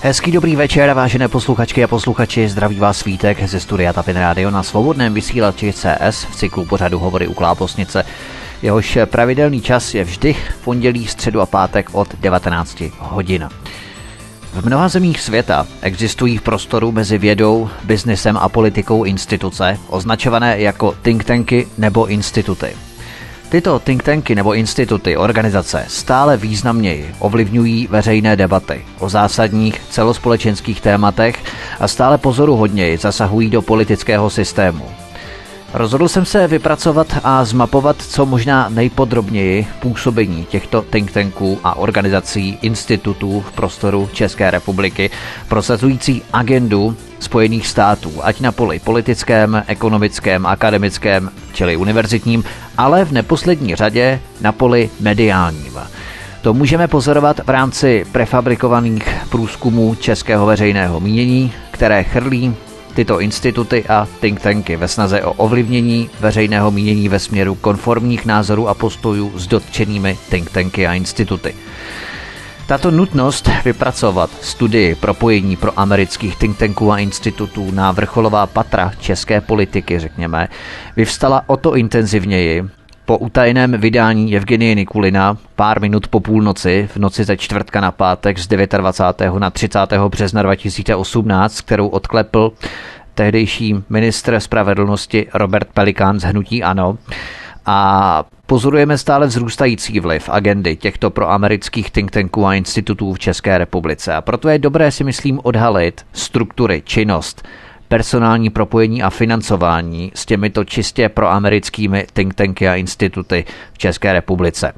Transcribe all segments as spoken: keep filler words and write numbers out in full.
Hezký dobrý večer, vážené posluchačky a posluchači, zdraví vás Vítek ze studia Tapin Radio na svobodném vysílači C S v cyklu pořadu Hovory u Klábosnice. Jehož pravidelný čas je vždy v pondělí, středu a pátek od devatenáct hodin. V mnoha zemích světa existují v prostoru mezi vědou, biznesem a politikou instituce, označované jako think tanky nebo instituty. Tyto think tanky nebo instituty, organizace stále významněji ovlivňují veřejné debaty o zásadních celospolečenských tématech a stále pozoruhodněji zasahují do politického systému. Rozhodl jsem se vypracovat a zmapovat co možná nejpodrobněji působení těchto think tanků a organizací, institutů v prostoru České republiky, prosazující agendu Spojených států, ať na poli politickém, ekonomickém, akademickém, čili univerzitním, ale v neposlední řadě na poli mediálním. To můžeme pozorovat v rámci prefabrikovaných průzkumů českého veřejného mínění, které chrlí tyto instituty a think tanky ve snaze o ovlivnění veřejného mínění ve směru konformních názorů a postojů s dotčenými think tanky a instituty. Tato nutnost vypracovat studii propojení pro amerických think tanků a institutů na vrcholová patra české politiky, řekněme, vyvstala o to intenzivněji po utajeném vydání Evgenie Nikulina pár minut po půlnoci v noci ze čtvrtka na pátek z dvacátého devátého na třicátého března dva tisíce osmnáct, kterou odklepl tehdejší ministr spravedlnosti Robert Pelikán z hnutí ANO. A pozorujeme stále vzrůstající vliv agendy těchto proamerických think tanků a institutů v České republice. A proto je dobré, si myslím, odhalit struktury, činnost, personální propojení a financování s těmito čistě proamerickými think tanky a instituty v České republice.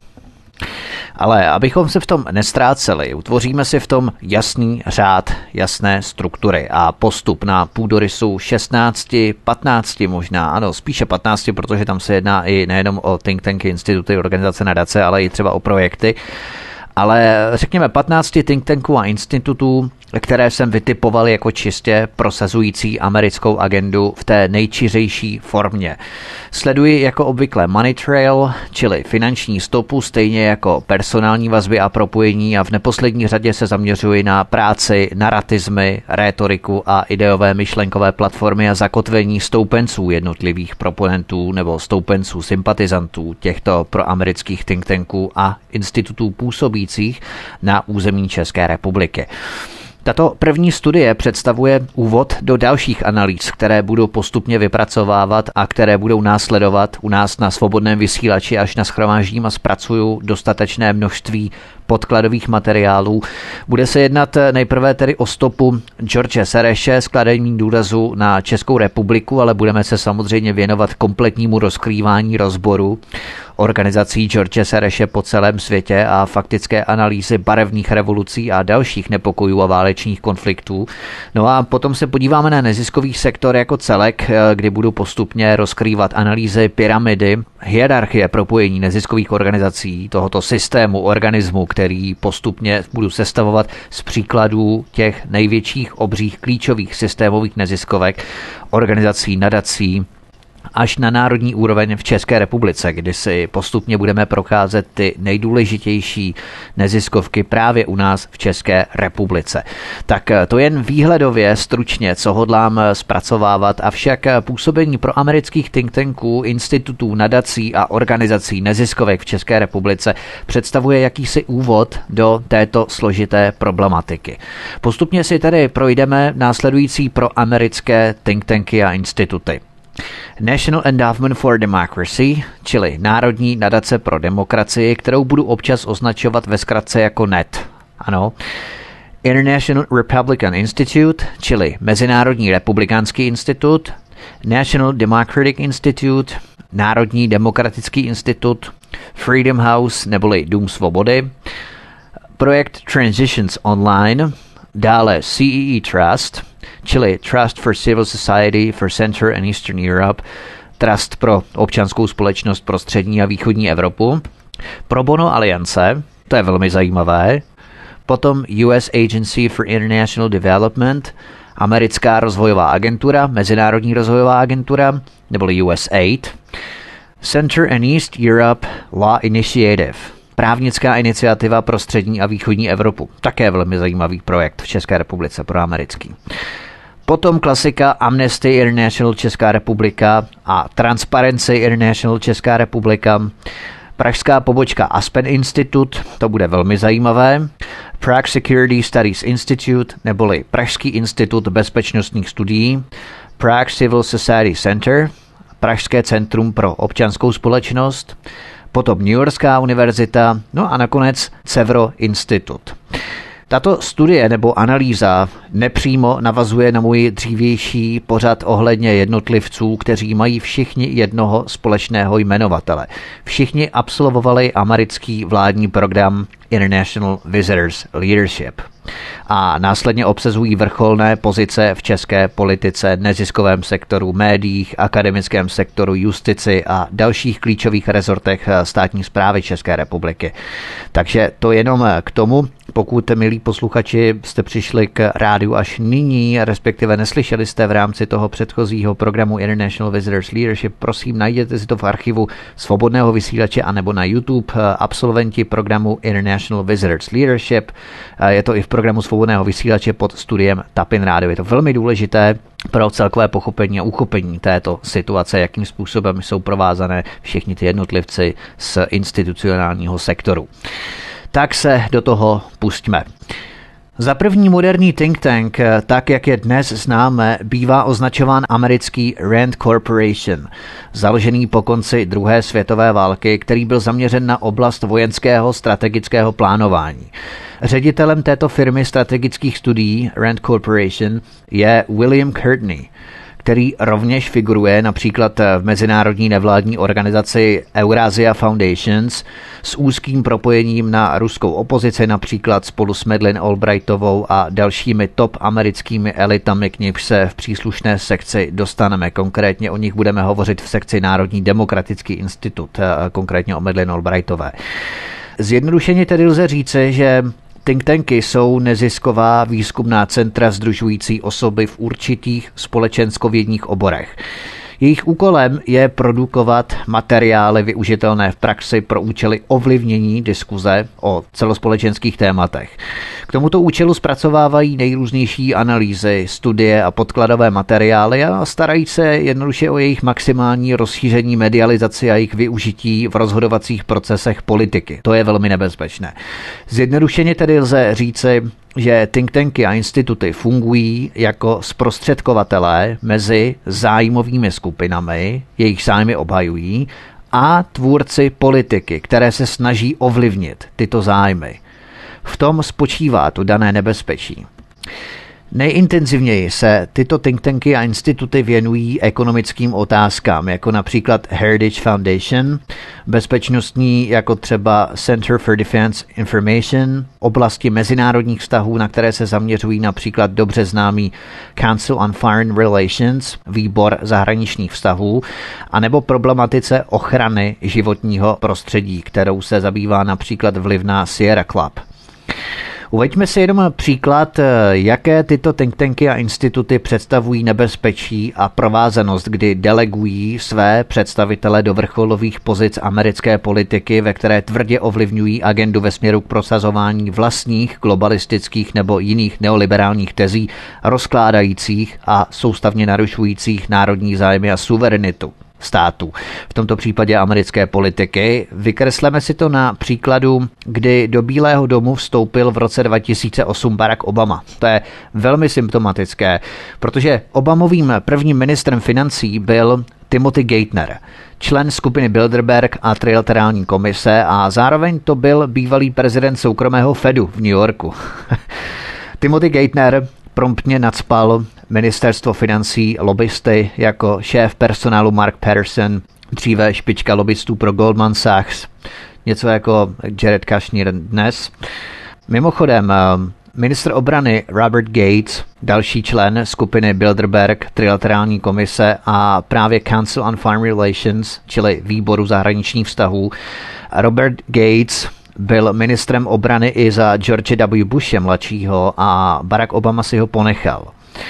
Ale abychom se v tom nestráceli, utvoříme si v tom jasný řád, jasné struktury a postup na půdorysu šestnácti, patnácti možná, ano, spíše patnácti, protože tam se jedná i nejenom o think tanky, instituty, organizace, nadace, ale i třeba o projekty. Ale řekněme patnácti think tanků a institutů, které jsem vytipoval jako čistě prosazující americkou agendu v té nejčiřejší formě. Sleduji jako obvykle money trail, čili finanční stopu, stejně jako personální vazby a propojení a v neposlední řadě se zaměřuji na práci, naratizmy, rétoriku a ideové myšlenkové platformy a zakotvení stoupenců jednotlivých proponentů nebo stoupenců sympatizantů těchto proamerických think tanků a institutů působících na území České republiky. Tato první studie představuje úvod do dalších analýz, které budou postupně vypracovávat a které budou následovat u nás na svobodném vysílači, až nashromáždím a zpracuju dostatečné množství podkladových materiálů. Bude se jednat nejprve tedy o stopu George Sereše s kladením důrazu na Českou republiku, ale budeme se samozřejmě věnovat kompletnímu rozkrývání rozboru organizací George Sereše po celém světě a faktické analýzy barevných revolucí a dalších nepokojů a válečných konfliktů. No a potom se podíváme na neziskový sektor jako celek, kdy budu postupně rozkrývat analýzy pyramidy, hierarchie propojení neziskových organizací, tohoto systému, organismu, který postupně budu sestavovat z příkladů těch největších, obřích, klíčových systémových neziskovek, organizací, nadací, až na národní úroveň v České republice, kdy si postupně budeme procházet ty nejdůležitější neziskovky právě u nás v České republice. Tak to jen výhledově stručně, co hodlám zpracovávat, avšak působení pro amerických think tanků, institutů, nadací a organizací neziskovek v České republice představuje jakýsi úvod do této složité problematiky. Postupně si tedy projdeme následující proamerické think tanky a instituty. National Endowment for Democracy, čili Národní nadace pro demokracii, kterou budu občas označovat ve zkratce jako N E T. Ano. International Republican Institute, čili Mezinárodní republikánský institut, National Democratic Institute, Národní demokratický institut, Freedom House neboli Dům svobody, projekt Transitions Online, dále C E E Trust, čili Trust for Civil Society for Central and Eastern Europe, Trust pro občanskou společnost pro střední a východní Evropu, Pro Bono Aliance, to je velmi zajímavé, potom U S Agency for International Development, Americká rozvojová agentura, Mezinárodní rozvojová agentura, neboli U S A I D, Center and East Europe Law Initiative, právnická iniciativa pro střední a východní Evropu. Také velmi zajímavý projekt v České republice pro americký. Potom klasika Amnesty International Česká republika a Transparency International Česká republika. Pražská pobočka Aspen Institute, to bude velmi zajímavé. Prague Security Studies Institute, neboli Pražský institut bezpečnostních studií. Prague Civil Society Center, Pražské centrum pro občanskou společnost. Potom New Yorkská univerzita, no a nakonec Cevro Institut. Tato studie nebo analýza nepřímo navazuje na můj dřívější pořad ohledně jednotlivců, kteří mají všichni jednoho společného jmenovatele. Všichni absolvovali americký vládní program International Visitors Leadership a následně obsazují vrcholné pozice v české politice, neziskovém sektoru, médiích, akademickém sektoru, justici a dalších klíčových rezortech státní správy České republiky. Takže to jenom k tomu. Pokud, milí posluchači, jste přišli k rádiu až nyní, respektive neslyšeli jste v rámci toho předchozího programu International Visitors Leadership, prosím, najděte si to v archivu Svobodného vysílače anebo na YouTube. Absolventi programu International Visitors Leadership. Je to i v programu Svobodného vysílače pod studiem Tapin Radio. Je to velmi důležité pro celkové pochopení a uchopení této situace, jakým způsobem jsou provázané všichni ty jednotlivci z institucionálního sektoru. Tak se do toho pustíme. Za první moderní think tank, tak jak je dnes známe, bývá označován americký Rand Corporation, založený po konci druhé světové války, který byl zaměřen na oblast vojenského strategického plánování. Ředitelem této firmy strategických studií Rand Corporation je William Courtney, který rovněž figuruje například v mezinárodní nevládní organizaci Eurasia Foundations s úzkým propojením na ruskou opozici, například spolu s Madeleine Albrightovou a dalšími top americkými elitami, k nimž se v příslušné sekci dostaneme. Konkrétně o nich budeme hovořit v sekci Národní demokratický institut, konkrétně o Madeleine Albrightové. Zjednodušeně tedy lze říci, že think tanky jsou nezisková výzkumná centra sdružující osoby v určitých společenskovědních oborech. Jejich úkolem je produkovat materiály využitelné v praxi pro účely ovlivnění diskuze o celospolečenských tématech. K tomuto účelu zpracovávají nejrůznější analýzy, studie a podkladové materiály a starají se jednoduše o jejich maximální rozšíření, medializaci a jejich využití v rozhodovacích procesech politiky. To je velmi nebezpečné. Zjednodušeně tedy lze říci, že think tanky a instituty fungují jako zprostředkovatelé mezi zájmovými skupinami, jejich zájmy obhajují, a tvůrci politiky, které se snaží ovlivnit tyto zájmy. V tom spočívá to dané nebezpečí. Nejintenzivněji se tyto think tanky a instituty věnují ekonomickým otázkám, jako například Heritage Foundation, bezpečnostní jako třeba Center for Defense Information, oblasti mezinárodních vztahů, na které se zaměřují například dobře známý Council on Foreign Relations, výbor zahraničních vztahů, anebo problematice ochrany životního prostředí, kterou se zabývá například vlivná Sierra Club. Uveďme si jenom příklad, jaké tyto think tanky a instituty představují nebezpečí a provázanost, kdy delegují své představitele do vrcholových pozic americké politiky, ve které tvrdě ovlivňují agendu ve směru k prosazování vlastních globalistických nebo jiných neoliberálních tezí, rozkládajících a soustavně narušujících národní zájmy a suverenitu států, v tomto případě americké politiky. Vykresleme si to na příkladu, kdy do Bílého domu vstoupil v roce dva tisíce osm Barack Obama. To je velmi symptomatické, protože Obamovým prvním ministrem financí byl Timothy Geithner, člen skupiny Bilderberg a trilaterální komise, a zároveň to byl bývalý prezident soukromého Fedu v New Yorku. Timothy Geithner promptně nacpal ministerstvo financí lobbysty jako šéf personálu Mark Patterson, dříve špička lobbystů pro Goldman Sachs, něco jako Jared Kushner dnes. Mimochodem, ministr obrany Robert Gates, další člen skupiny Bilderberg, trilaterální komise a právě Council on Foreign Relations, čili výboru zahraničních vztahů, Robert Gates byl ministrem obrany i za George W. Bushe mladšího a Barack Obama si ho ponechal.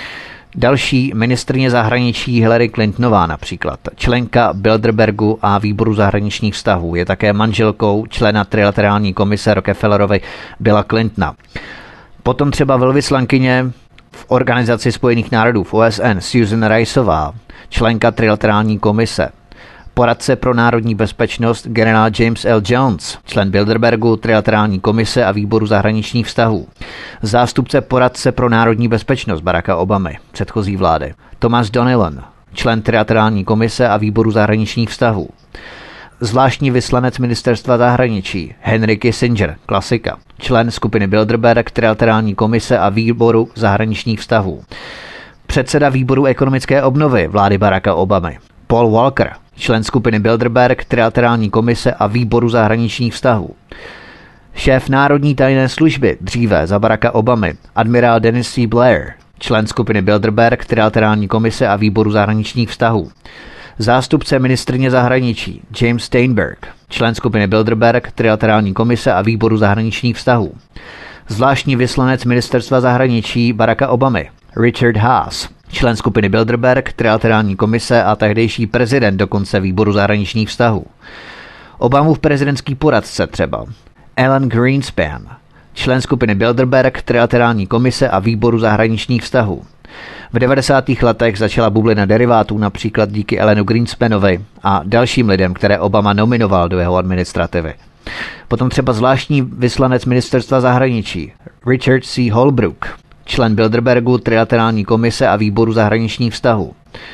Další ministryně zahraničí Hillary Clintonová například, členka Bilderbergu a výboru zahraničních vztahů, je také manželkou člena trilaterální komise Rockefellerovy Billa Clintona. Potom třeba velvyslankyně v Organizaci spojených národů v O S N Susan Riceová, členka trilaterální komise. Poradce pro národní bezpečnost generál James L. Jones, člen Bilderbergu, trilaterální komise a výboru zahraničních vztahů. Zástupce poradce pro národní bezpečnost Baracka Obamy, předchozí vlády. Thomas Donilon, člen trilaterální komise a výboru zahraničních vztahů. Zvláštní vyslanec ministerstva zahraničí Henry Kissinger, klasika, člen skupiny Bilderberg, trilaterální komise a výboru zahraničních vztahů. Předseda výboru ekonomické obnovy vlády Baracka Obamy Paul Walker, člen skupiny Bilderberg, trilaterální komise a výboru zahraničních vztahů. Šéf národní tajné služby dříve za Baracka Obamy admirál Dennis C. Blair, člen skupiny Bilderberg, trilaterální komise a výboru zahraničních vztahů. Zástupce ministryně zahraničí James Steinberg, člen skupiny Bilderberg, trilaterální komise a výboru zahraničních vztahů. Zvláštní vyslanec ministerstva zahraničí Baracka Obamy Richard Haas, člen skupiny Bilderberg, trilaterální komise a tehdejší prezident dokonce výboru zahraničních vztahů. Obamův prezidentský poradce třeba Alan Greenspan, člen skupiny Bilderberg, trilaterální komise a výboru zahraničních vztahů. V devadesátých letech začala bublina derivátů například díky Alanu Greenspanovi a dalším lidem, které Obama nominoval do jeho administrativy. Potom třeba zvláštní vyslanec ministerstva zahraničí Richard C. Holbrooke, člen Bilderbergu, trilaterální komise a výboru zahraničních vztahů.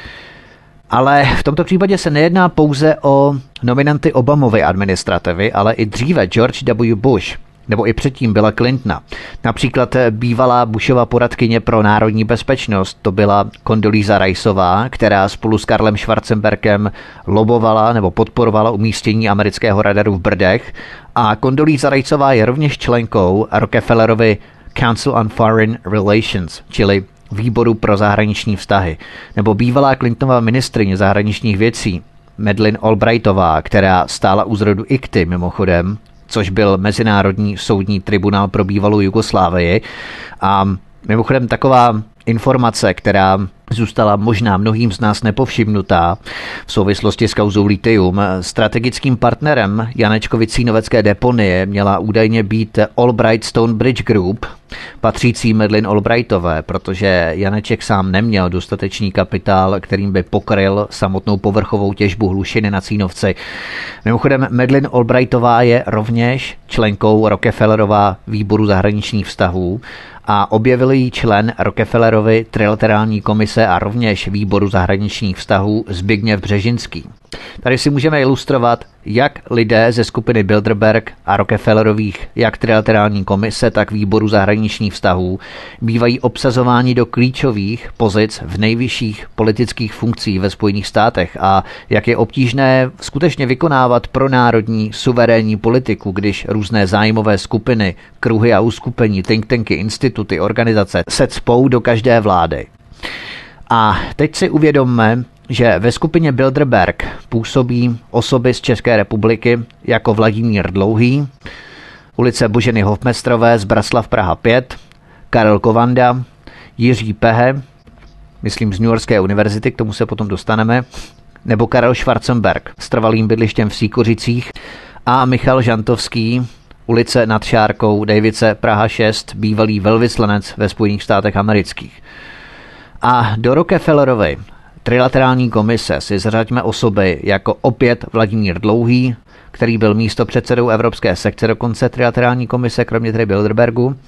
Ale v tomto případě se nejedná pouze o nominanty Obamovy administrativy, ale i dříve George W. Bush, nebo i předtím Billa Clintona. Například bývalá Bushova poradkyně pro národní bezpečnost, to byla Condoleezza Riceová, která spolu s Karlem Schwarzenbergem lobovala nebo podporovala umístění amerického radaru v Brdech. A Condoleezza Riceová je rovněž členkou Rockefellerovy Council on Foreign Relations, čili výboru pro zahraniční vztahy, nebo bývalá Clintonova ministryně zahraničních věcí Madeleine Albrightová, která stála u zrodu I C T Y mimochodem, což byl Mezinárodní soudní tribunál pro bývalou Jugoslávii. A mimochodem taková informace, která zůstala možná mnohým z nás nepovšimnutá v souvislosti s kauzou Lithium. Strategickým partnerem Janečkovy cínovecké deponie měla údajně být Albright Stonebridge Group, patřící Madeleine Albrightové, protože Janeček sám neměl dostatečný kapitál, kterým by pokryl samotnou povrchovou těžbu hlušiny na Cínovci. Mimochodem, Madeleine Albrightová je rovněž členkou Rockefellerova výboru zahraničních vztahů a objevil jí člen Rockefellerovy trilaterální komise a rovněž výboru zahraničních vztahů Zbigněv Břežinský. Tady si můžeme ilustrovat, jak lidé ze skupiny Bilderberg a Rockefellerových jak trilaterální komise, tak výboru zahraničních vztahů bývají obsazováni do klíčových pozic v nejvyšších politických funkcí ve Spojených státech a jak je obtížné skutečně vykonávat pronárodní suverénní politiku, když různé zájmové skupiny, kruhy a uskupení, think tanky, instituty, organizace se cpou do každé vlády. A teď si uvědomme, že ve skupině Bilderberg působí osoby z České republiky jako Vladimír Dlouhý, ulice Boženy Hofmestrové z Braslav Praha pět, Karel Kovanda, Jiří Pehe, myslím z New Yorkské univerzity, k tomu se potom dostaneme, nebo Karel Schwarzenberg s trvalým bydlištěm v Sýkořicích a Michal Žantovský, ulice nad Šárkou, Dejvice Praha šest, bývalý velvyslanec ve Spojených státech amerických. A do Rockefellerovy trilaterální komise si zařaďme osoby jako opět Vladimír Dlouhý, který byl místopředsedou Evropské sekce dokonce trilaterální komise, kromě tedy Bilderbergu,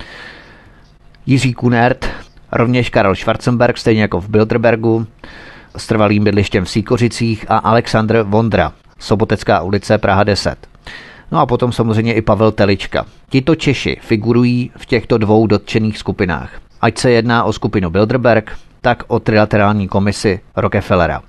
Jiří Kunert, rovněž Karel Schwarzenberg, stejně jako v Bilderbergu, s trvalým bydlištěm v Sýkořicích a Alexandr Vondra, Sobotecká ulice Praha deset. No a potom samozřejmě i Pavel Telička. Tito Češi figurují v těchto dvou dotčených skupinách. Ať se jedná o skupinu Bilderberg, tak o trilaterální komisi Rockefellera.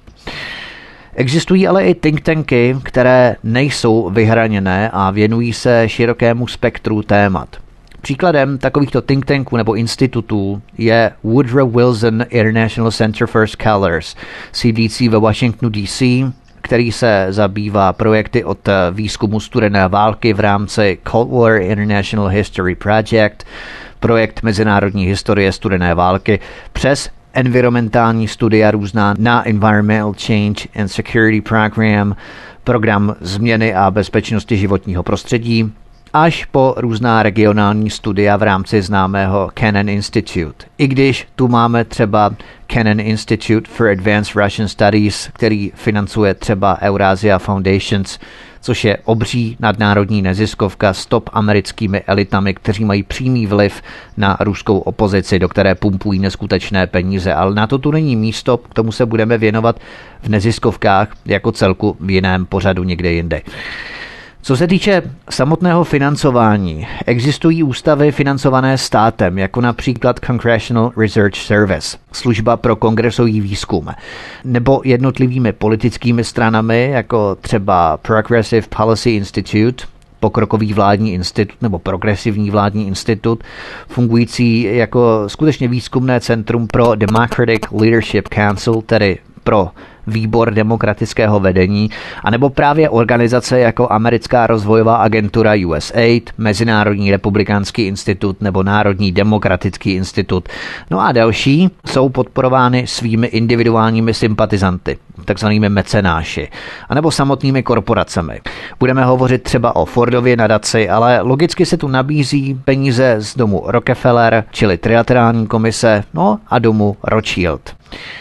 Existují ale i think tanky, které nejsou vyhraněné a věnují se širokému spektru témat. Příkladem takovýchto think tanků nebo institutů je Woodrow Wilson International Center for Scholars, sídlící ve Washingtonu D C, který se zabývá projekty od výzkumu studené války v rámci Cold War International History Project, projekt mezinárodní historie studené války, přes environmentální studia různá na Environmental Change and Security Program, program změny a bezpečnosti životního prostředí, až po různá regionální studia v rámci známého Kennan Institute. I když tu máme třeba Kennan Institute for Advanced Russian Studies, který financuje třeba Eurasia Foundations, což je obří nadnárodní neziskovka s top americkými elitami, kteří mají přímý vliv na ruskou opozici, do které pumpují neskutečné peníze. Ale na to tu není místo, k tomu se budeme věnovat v neziskovkách jako celku v jiném pořadu někde jinde. Co se týče samotného financování, existují ústavy financované státem, jako například Congressional Research Service, služba pro kongresový výzkum, nebo jednotlivými politickými stranami, jako třeba Progressive Policy Institute, pokrokový vládní institut nebo progresivní vládní institut, fungující jako skutečně výzkumné centrum pro Democratic Leadership Council, tedy pro výbor demokratického vedení, anebo právě organizace jako Americká rozvojová agentura U S A I D, Mezinárodní republikánský institut nebo Národní demokratický institut. No a další jsou podporovány svými individuálními sympatizanty, takzvanými mecenáši, anebo samotnými korporacemi. Budeme hovořit třeba o Fordově nadaci, ale logicky se tu nabízí peníze z domu Rockefeller, čili trilaterální komise, no a domu Rothschild.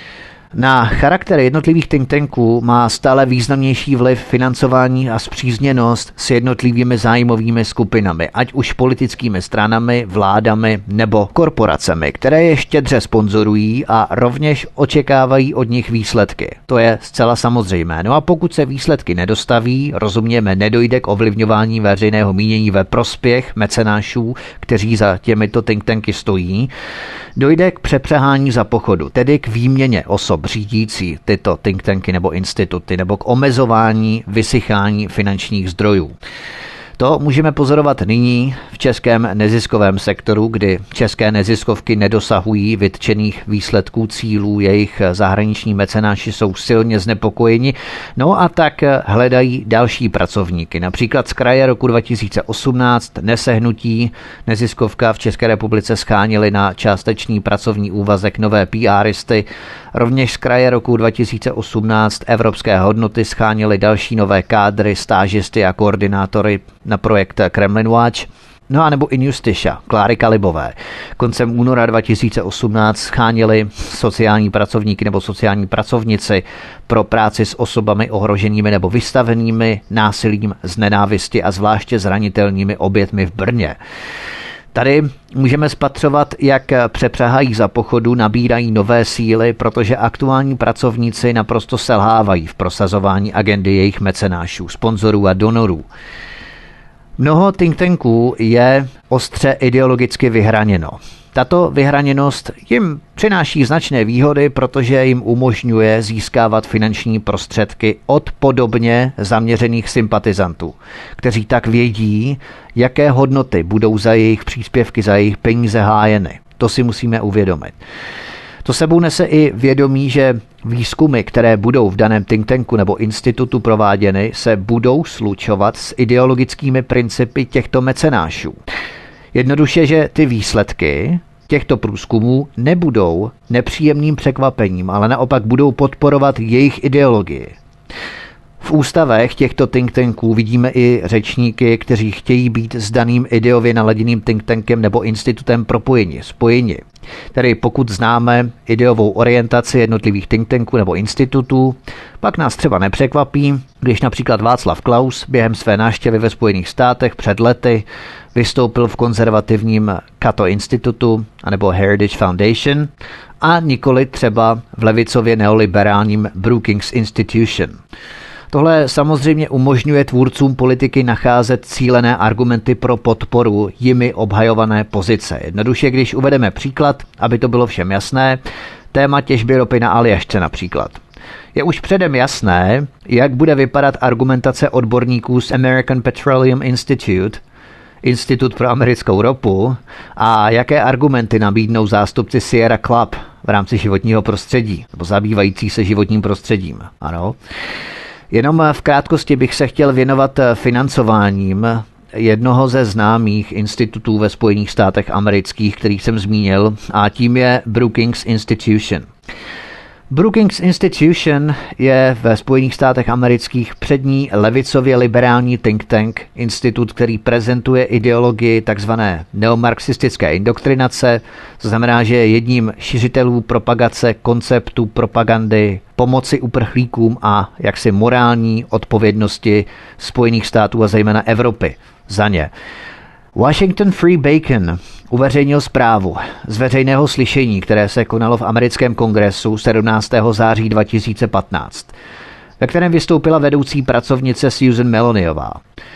Na charakter jednotlivých think tanků má stále významnější vliv financování a spřízněnost s jednotlivými zájmovými skupinami, ať už politickými stranami, vládami nebo korporacemi, které je štědře sponzorují a rovněž očekávají od nich výsledky. To je zcela samozřejmé. No a pokud se výsledky nedostaví, rozumějme, nedojde k ovlivňování veřejného mínění ve prospěch mecenášů, kteří za těmito think tanky stojí, dojde k přepřehání za pochodu, tedy k výměně osob řídící tyto think tanky nebo instituty, nebo k omezování, vysychání finančních zdrojů. To můžeme pozorovat nyní v českém neziskovém sektoru, kdy české neziskovky nedosahují vytčených výsledků cílů, jejich zahraniční mecenáši jsou silně znepokojeni, no a tak hledají další pracovníky. Například z kraje roku dva tisíce osmnáct Nesehnutí neziskovka v České republice schánili na částečný pracovní úvazek nové PRisty, rovněž z kraje roku dva tisíce osmnáct Evropské hodnoty schánili další nové kádry, stážisty a koordinátory na projekt Kremlin Watch, no a nebo Injusticia, Kláry Kalibové. Koncem února dva tisíce osmnáct schánili sociální pracovníky nebo sociální pracovnici pro práci s osobami ohroženými nebo vystavenými násilím z nenávisti a zvláště zranitelnými obětmi v Brně. Tady můžeme spatřovat, jak přepřehají za pochodu, nabírají nové síly, protože aktuální pracovníci naprosto selhávají v prosazování agendy jejich mecenášů, sponzorů a donorů. Mnoho think tanků je ostře ideologicky vyhraněno. Tato vyhraněnost jim přináší značné výhody, protože jim umožňuje získávat finanční prostředky od podobně zaměřených sympatizantů, kteří tak vědí, jaké hodnoty budou za jejich příspěvky, za jejich peníze hájeny. To si musíme uvědomit. To sebou nese i vědomí, že výzkumy, které budou v daném think tanku nebo institutu prováděny, se budou slučovat s ideologickými principy těchto mecenášů. Jednoduše, že ty výsledky těchto průzkumů nebudou nepříjemným překvapením, ale naopak budou podporovat jejich ideologii. V ústavech těchto think tanků vidíme i řečníky, kteří chtějí být s daným ideově naladěným think tankem nebo institutem propojeni, spojeni. Tedy pokud známe ideovou orientaci jednotlivých think tanků nebo institutů, pak nás třeba nepřekvapí, když například Václav Klaus během své návštěvy ve Spojených státech před lety vystoupil v konzervativním Cato institutu anebo Heritage Foundation a nikoli třeba v levicově neoliberálním Brookings Institution. Tohle samozřejmě umožňuje tvůrcům politiky nacházet cílené argumenty pro podporu jimi obhajované pozice. Jednoduše, když uvedeme příklad, aby to bylo všem jasné, téma těžby ropy na Aljašce například. Je už předem jasné, jak bude vypadat argumentace odborníků z American Petroleum Institute, Institut pro americkou ropu, a jaké argumenty nabídnou zástupci Sierra Club v rámci životního prostředí, nebo zabývající se životním prostředím. Ano. Jenom v krátkosti bych se chtěl věnovat financováním jednoho ze známých institutů ve Spojených státech amerických, který jsem zmínil, a tím je Brookings Institution. Brookings Institution je ve Spojených státech amerických přední levicově liberální think tank, institut, který prezentuje ideologii tzv. Neomarxistické indoktrinace, to znamená, že je jedním šiřitelů propagace konceptu propagandy pomoci uprchlíkům a jaksi morální odpovědnosti Spojených států a zejména Evropy za ně. Washington Free Bacon uveřejnil zprávu z veřejného slyšení, které se konalo v americkém kongresu sedmnáctého září dva tisíce patnáct, ve kterém vystoupila vedoucí pracovnice Susan Meloniová.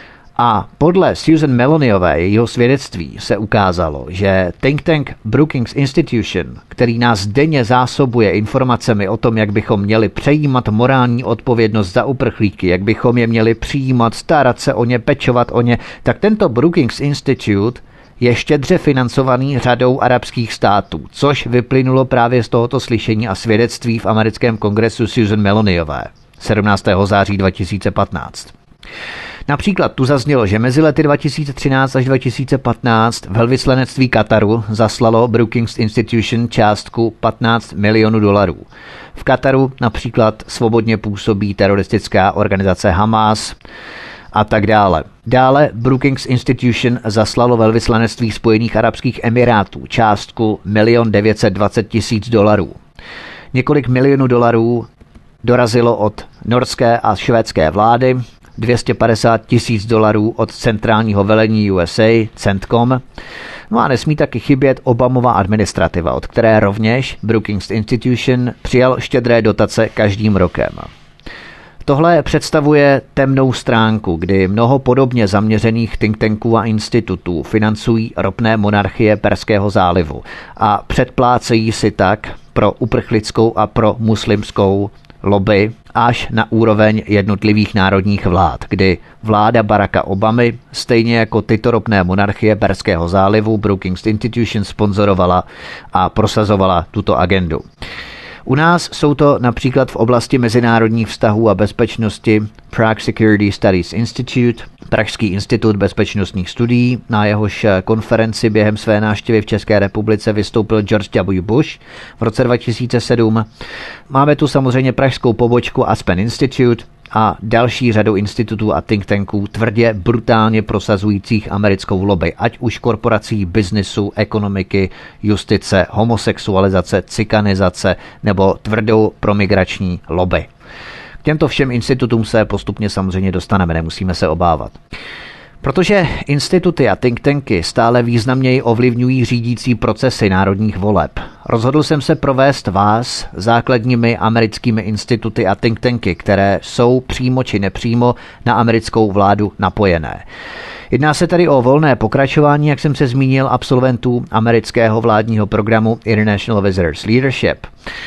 A podle Susan Meloniové, jejího svědectví, se ukázalo, že think tank Brookings Institution, který nás denně zásobuje informacemi o tom, jak bychom měli přejímat morální odpovědnost za uprchlíky, jak bychom je měli přijímat, starat se o ně, pečovat o ně, tak tento Brookings Institute je štědře financovaný řadou arabských států, což vyplynulo právě z tohoto slyšení a svědectví v americkém kongresu Susan Meloniové sedmnáctého září dva tisíce patnáct. Například tu zaznělo, že mezi lety dva tisíce třináct až dva tisíce patnáct velvyslanectví Kataru zaslalo Brookings Institution částku patnáct milionů dolarů. V Kataru například svobodně působí teroristická organizace Hamas a tak dále. Dále Brookings Institution zaslalo velvyslanectví Spojených arabských emirátů částku milion devět set dvacet tisíc dolarů. Několik milionů dolarů dorazilo od norské a švédské vlády, dvě stě padesát tisíc dolarů od centrálního velení U S A, CENTCOM. No a nesmí taky chybět Obamova administrativa, od které rovněž Brookings Institution přijal štědré dotace každým rokem. Tohle představuje temnou stránku, kdy mnoho podobně zaměřených think tanků a institutů financují ropné monarchie Perského zálivu a předplácejí si tak pro uprchlickou a pro muslimskou lobby až na úroveň jednotlivých národních vlád, kdy vláda Baracka Obamy, stejně jako tyto ropné monarchie Perského zálivu, Brookings Institution sponzorovala a prosazovala tuto agendu. U nás jsou to například v oblasti mezinárodních vztahů a bezpečnosti Prague Security Studies Institute, Pražský institut bezpečnostních studií, na jehož konferenci během své návštěvy v České republice vystoupil George W. Bush v roce dva tisíce sedm. Máme tu samozřejmě pražskou pobočku Aspen Institute a další řadu institutů a think tanků tvrdě brutálně prosazujících americkou lobby, ať už korporací, biznisu, ekonomiky, justice, homosexualizace, cikanizace nebo tvrdou promigrační lobby. K těmto všem institutům se postupně samozřejmě dostaneme, nemusíme se obávat. Protože instituty a think tanky stále významněji ovlivňují řídící procesy národních voleb, rozhodl jsem se provést vás základními americkými instituty a think tanky, které jsou přímo či nepřímo na americkou vládu napojené. Jedná se tedy o volné pokračování, jak jsem se zmínil, absolventů amerického vládního programu International Visitors Leadership.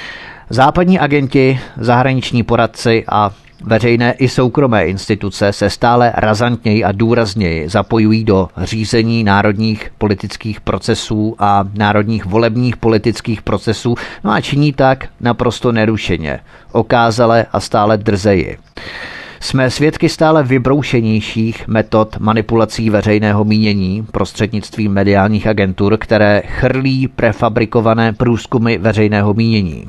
Západní agenti, zahraniční poradci a veřejné i soukromé instituce se stále razantněji a důrazněji zapojují do řízení národních politických procesů a národních volebních politických procesů, no a činí tak naprosto nerušeně, okázale a stále drzeji. Jsme svědky stále vybroušenějších metod manipulací veřejného mínění prostřednictvím mediálních agentur, které chrlí prefabrikované průzkumy veřejného mínění.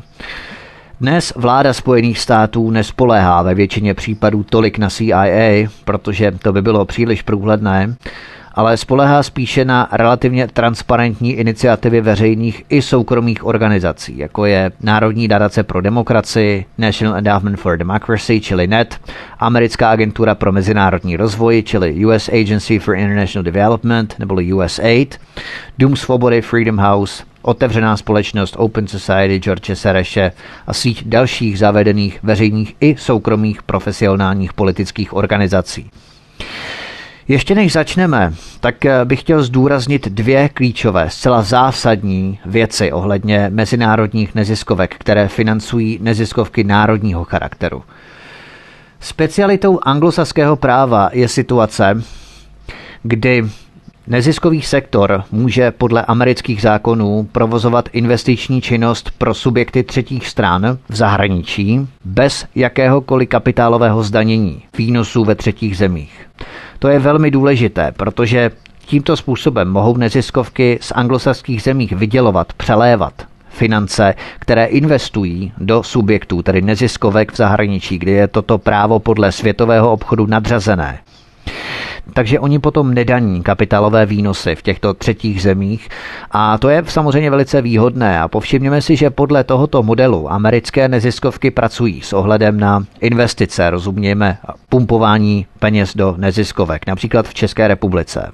Dnes vláda Spojených států nespoléhá ve většině případů tolik na C I A, protože to by bylo příliš průhledné, ale spoléhá spíše na relativně transparentní iniciativy veřejných i soukromých organizací, jako je Národní nadace pro demokracii, National Endowment for Democracy, čili N E D, Americká agentura pro mezinárodní rozvoj, čili U S Agency for International Development, neboli U S A I D, Dům svobody Freedom House, Otevřená společnost Open Society George Soreše a síť dalších zavedených veřejných i soukromých profesionálních politických organizací. Ještě než začneme, tak bych chtěl zdůraznit dvě klíčové, zcela zásadní věci ohledně mezinárodních neziskovek, které financují neziskovky národního charakteru. Specialitou anglosaského práva je situace, kdy neziskový sektor může podle amerických zákonů provozovat investiční činnost pro subjekty třetích stran v zahraničí bez jakéhokoliv kapitálového zdanění výnosů ve třetích zemích. To je velmi důležité, protože tímto způsobem mohou neziskovky z anglosaských zemích vydělovat, přelévat finance, které investují do subjektů, tedy neziskovek v zahraničí, kde je toto právo podle světového obchodu nadřazené. Takže oni potom nedaní kapitálové výnosy v těchto třetích zemích a to je samozřejmě velice výhodné a povšimněme si, že podle tohoto modelu americké neziskovky pracují s ohledem na investice, rozumějme pumpování peněz do neziskovek, například v České republice.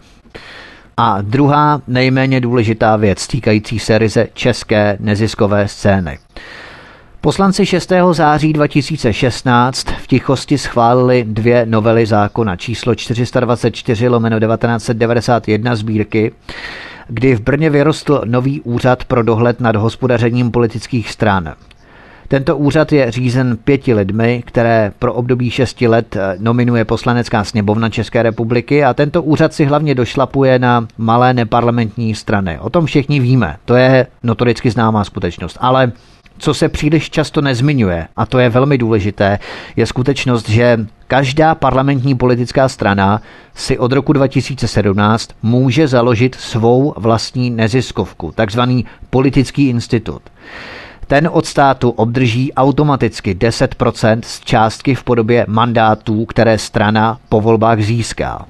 A druhá nejméně důležitá věc týkající se ryze české neziskové scény. Poslanci šestého září dva tisíce šestnáct v tichosti schválili dvě novely zákona číslo čtyři sta dvacet čtyři lomeno devatenáct set devadesát jedna sbírky, kdy v Brně vyrostl nový úřad pro dohled nad hospodařením politických stran. Tento úřad je řízen pěti lidmi, které pro období šesti let nominuje Poslanecká sněmovna České republiky a tento úřad si hlavně došlapuje na malé neparlamentní strany. O tom všichni víme, to je notoricky známá skutečnost, ale co se příliš často nezmiňuje, a to je velmi důležité, je skutečnost, že každá parlamentní politická strana si od roku dva tisíce sedmnáct může založit svou vlastní neziskovku, takzvaný politický institut. Ten od státu obdrží automaticky deset procent z částky v podobě mandátů, které strana po volbách získá.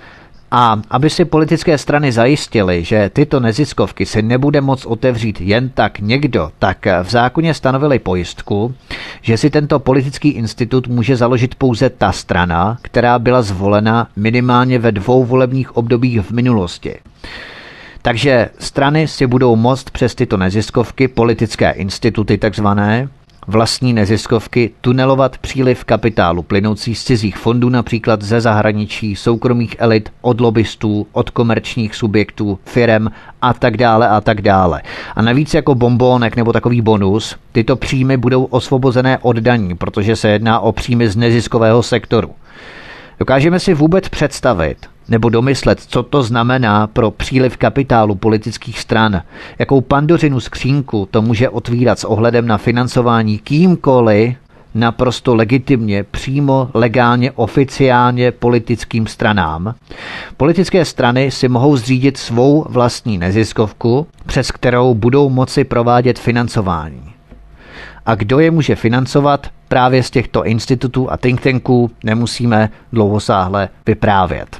A aby si politické strany zajistily, že tyto neziskovky si nebude moct otevřít jen tak někdo, tak v zákoně stanovili pojistku, že si tento politický institut může založit pouze ta strana, která byla zvolena minimálně ve dvou volebních obdobích v minulosti. Takže strany si budou moct přes tyto neziskovky, politické instituty takzvané, vlastní neziskovky, tunelovat příliv kapitálu plynoucí z cizích fondů, například ze zahraničí, soukromých elit, od lobbystů, od komerčních subjektů, firem a tak dále a tak dále. A navíc jako bombónek nebo takový bonus, tyto příjmy budou osvobozené od daní, protože se jedná o příjmy z neziskového sektoru. Dokážeme si vůbec představit nebo domyslet, co to znamená pro příliv kapitálu politických stran, jakou Pandořinu skřínku to může otvírat s ohledem na financování kýmkoliv naprosto legitimně, přímo, legálně, oficiálně politickým stranám. Politické strany si mohou zřídit svou vlastní neziskovku, přes kterou budou moci provádět financování. A kdo je může financovat? Právě z těchto institutů a think tanků nemusíme dlouhosáhle vyprávět.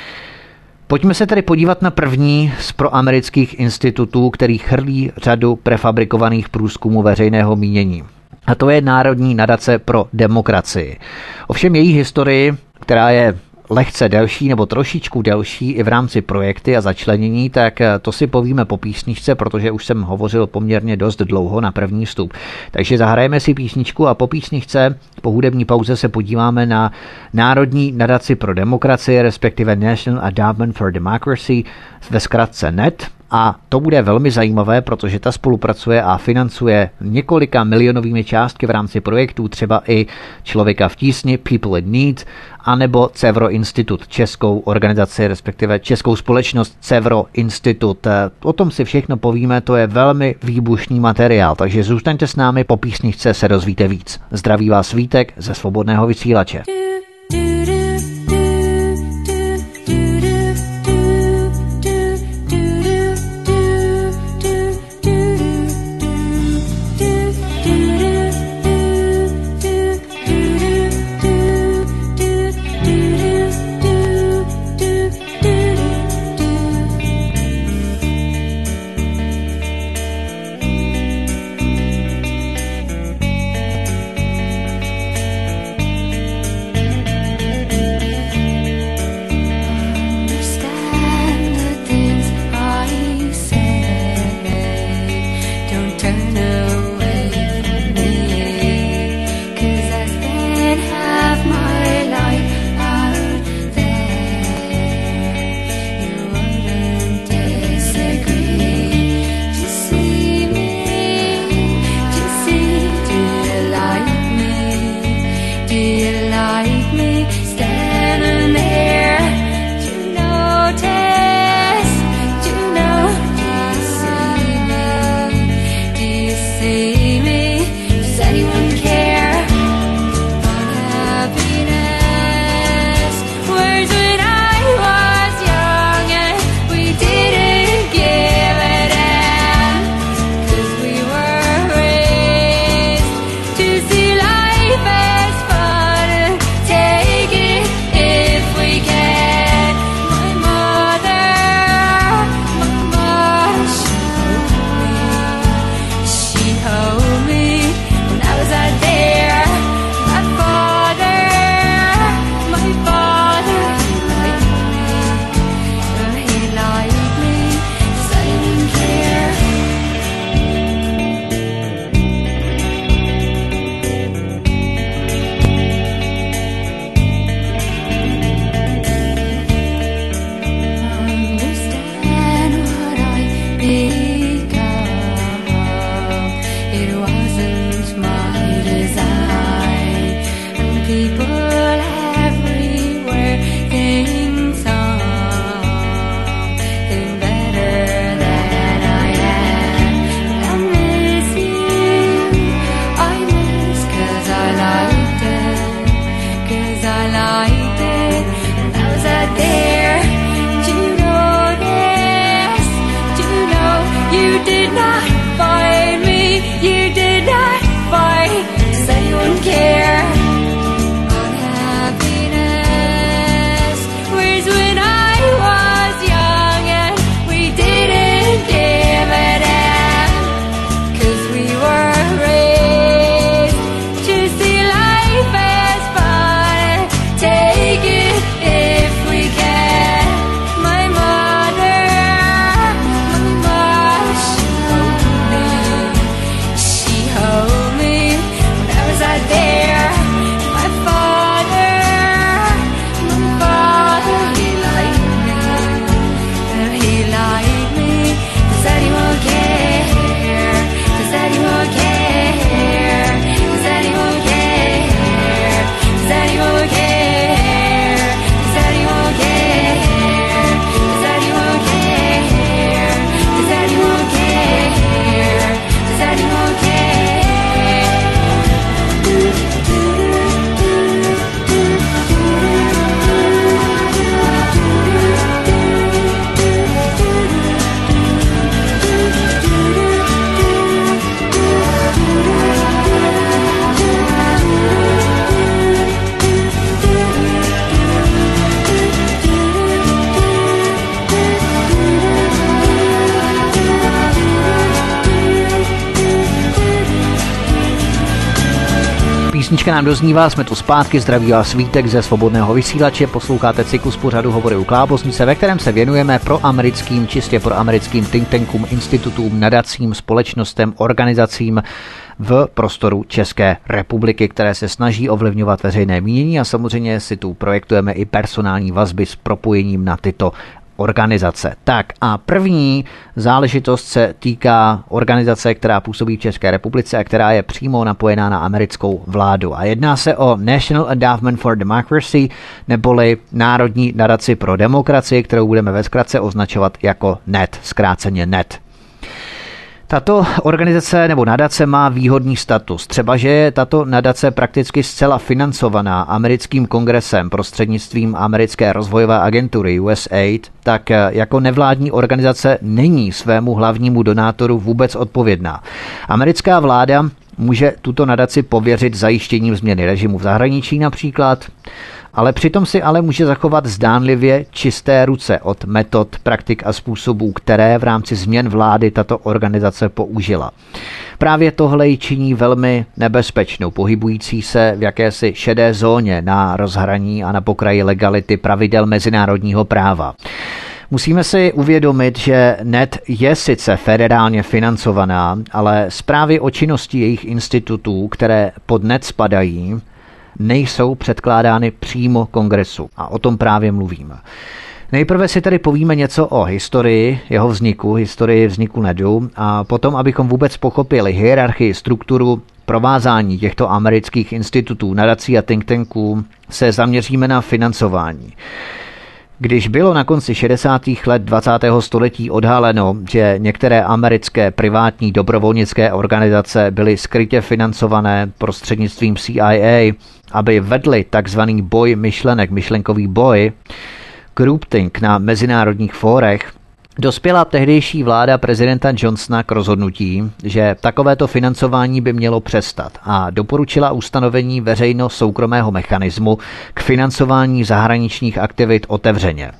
Pojďme se tedy podívat na první z proamerických institutů, který chrlí řadu prefabrikovaných průzkumů veřejného mínění. A to je Národní nadace pro demokracii. Ovšem její historii, která je lehce delší nebo trošičku delší i v rámci projekty a začlenění, tak to si povíme po písničce, protože už jsem hovořil poměrně dost dlouho na první vstup. Takže zahrajeme si písničku a po písničce, po hudební pauze se podíváme na Národní nadaci pro demokracii, respektive National Endowment for Democracy, ve zkratce N E D. A to bude velmi zajímavé, protože ta spolupracuje a financuje několika milionovými částky v rámci projektů, třeba i Člověka v tísni, People in Need, anebo Cevro Institut, českou organizaci, respektive českou společnost Cevro Institut. O tom si všechno povíme, to je velmi výbušný materiál, takže zůstaňte s námi, po písničce se dozvíte víc. Zdraví vás Vítek ze Svobodného vysílače. Písnička nám doznívá, jsme tu zpátky, zdraví vás Vítek ze Svobodného vysílače, posloucháte cyklus pořadu Hovory u Klábosnice, ve kterém se věnujeme pro americkým, čistě pro americkým think tankům, institutům, nadacím, společnostem, organizacím v prostoru České republiky, které se snaží ovlivňovat veřejné mínění a samozřejmě si tu projektujeme i personální vazby s propojením na tyto organizace. Tak a první záležitost se týká organizace, která působí v České republice a která je přímo napojená na americkou vládu. A jedná se o National Endowment for Democracy, neboli Národní nadaci pro demokracii, kterou budeme ve zkratce označovat jako N E T, zkráceně N E T. Tato organizace nebo nadace má výhodný status. Třeba, že je tato nadace prakticky zcela financovaná americkým kongresem prostřednictvím americké rozvojové agentury U S A I D, tak jako nevládní organizace není svému hlavnímu donátoru vůbec odpovědná. Americká vláda může tuto nadaci pověřit zajištěním změny režimu v zahraničí například, ale přitom si ale může zachovat zdánlivě čisté ruce od metod, praktik a způsobů, které v rámci změn vlády tato organizace použila. Právě tohle ji činí velmi nebezpečnou, pohybující se v jakési šedé zóně na rozhraní a na pokraji legality pravidel mezinárodního práva. Musíme si uvědomit, že N E T je sice federálně financovaná, ale zprávy o činnosti jejich institutů, které pod N E T spadají, nejsou předkládány přímo kongresu. A o tom právě mluvím. Nejprve si tedy povíme něco o historii jeho vzniku, historii vzniku N E D U a potom, abychom vůbec pochopili hierarchii, strukturu, provázání těchto amerických institutů, nadací a think tanků, se zaměříme na financování. Když bylo na konci šedesátých let dvacátého století odhaleno, že některé americké privátní dobrovolnické organizace byly skrytě financované prostřednictvím C I A, aby vedly takzvaný boj myšlenek, myšlenkový boj, groupthink na mezinárodních fórech, dospěla tehdejší vláda prezidenta Johnsona k rozhodnutí, že takovéto financování by mělo přestat a doporučila ustanovení veřejno-soukromého mechanismu k financování zahraničních aktivit otevřeně.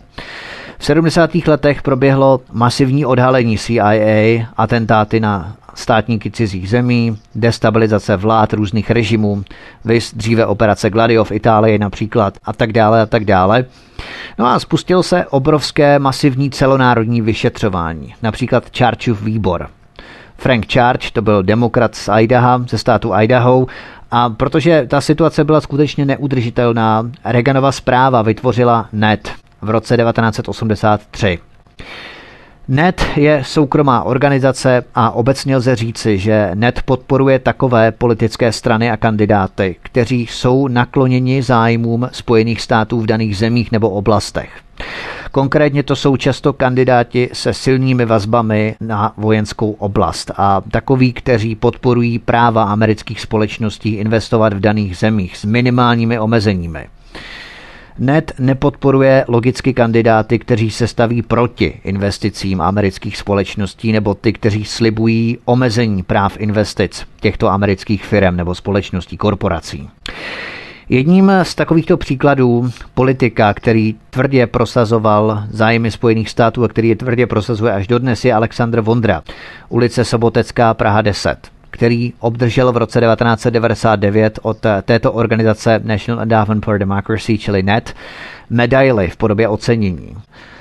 V sedmdesátých letech proběhlo masivní odhalení C I A, atentáty na státníky cizích zemí, destabilizace vlád různých režimů, viz dříve operace Gladio v Itálii například a tak dále a tak dále. No a spustil se obrovské masivní celonárodní vyšetřování, například Churchův výbor. Frank Church, to byl demokrat z Idaha, ze státu Idaho, a protože ta situace byla skutečně neudržitelná, Reaganova správa vytvořila N E T v roce devatenáct set osmdesát tři. N E T je soukromá organizace a obecně lze říci, že N E T podporuje takové politické strany a kandidáty, kteří jsou nakloněni zájmům Spojených států v daných zemích nebo oblastech. Konkrétně to jsou často kandidáti se silnými vazbami na vojenskou oblast a takoví, kteří podporují práva amerických společností investovat v daných zemích s minimálními omezeními. N E T nepodporuje logicky kandidáty, kteří se staví proti investicím amerických společností nebo ty, kteří slibují omezení práv investic těchto amerických firm nebo společností, korporací. Jedním z takovýchto příkladů politika, který tvrdě prosazoval zájmy Spojených států a který je tvrdě prosazuje až dodnes, je Alexandr Vondra, ulice Sobotecká, Praha deset, který obdržel v roce devatenáct set devadesát devět od této organizace National Endowment for Democracy, čili N E T, medaili v podobě ocenění.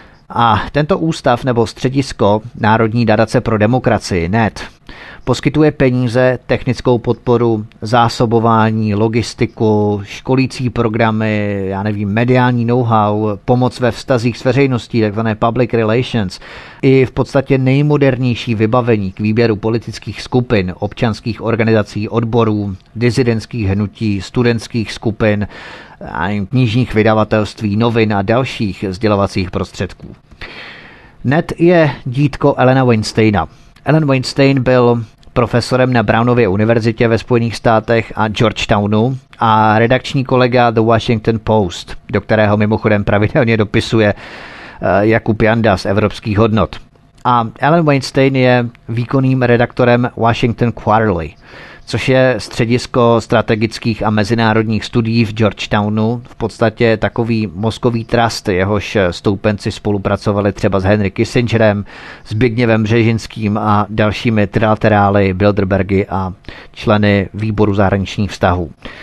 A tento ústav nebo středisko Národní nadace pro demokracii N E T poskytuje peníze, technickou podporu, zásobování, logistiku, školící programy, já nevím, mediální know-how, pomoc ve vztazích s veřejností, takzvané public relations, i v podstatě nejmodernější vybavení k výběru politických skupin, občanských organizací, odborů, disidentských hnutí, studentských skupin, knižních vydavatelství, novin a dalších sdělovacích prostředků. N E T je dítko Allena Weinsteina. Allen Weinstein byl profesorem na Brownově univerzitě ve Spojených státech a Georgetownu a redakční kolega The Washington Post, do kterého mimochodem pravidelně dopisuje Jakub Janda z Evropských hodnot. A Allen Weinstein je výkonným redaktorem Washington Quarterly, což je středisko strategických a mezinárodních studií v Georgetownu, v podstatě takový mozkový trust, jehož stoupenci spolupracovali třeba s Henry Kissingerem, Zbigněvem Břežinským a dalšími trilaterály, Bilderbergy a členy výboru zahraničních vztahů.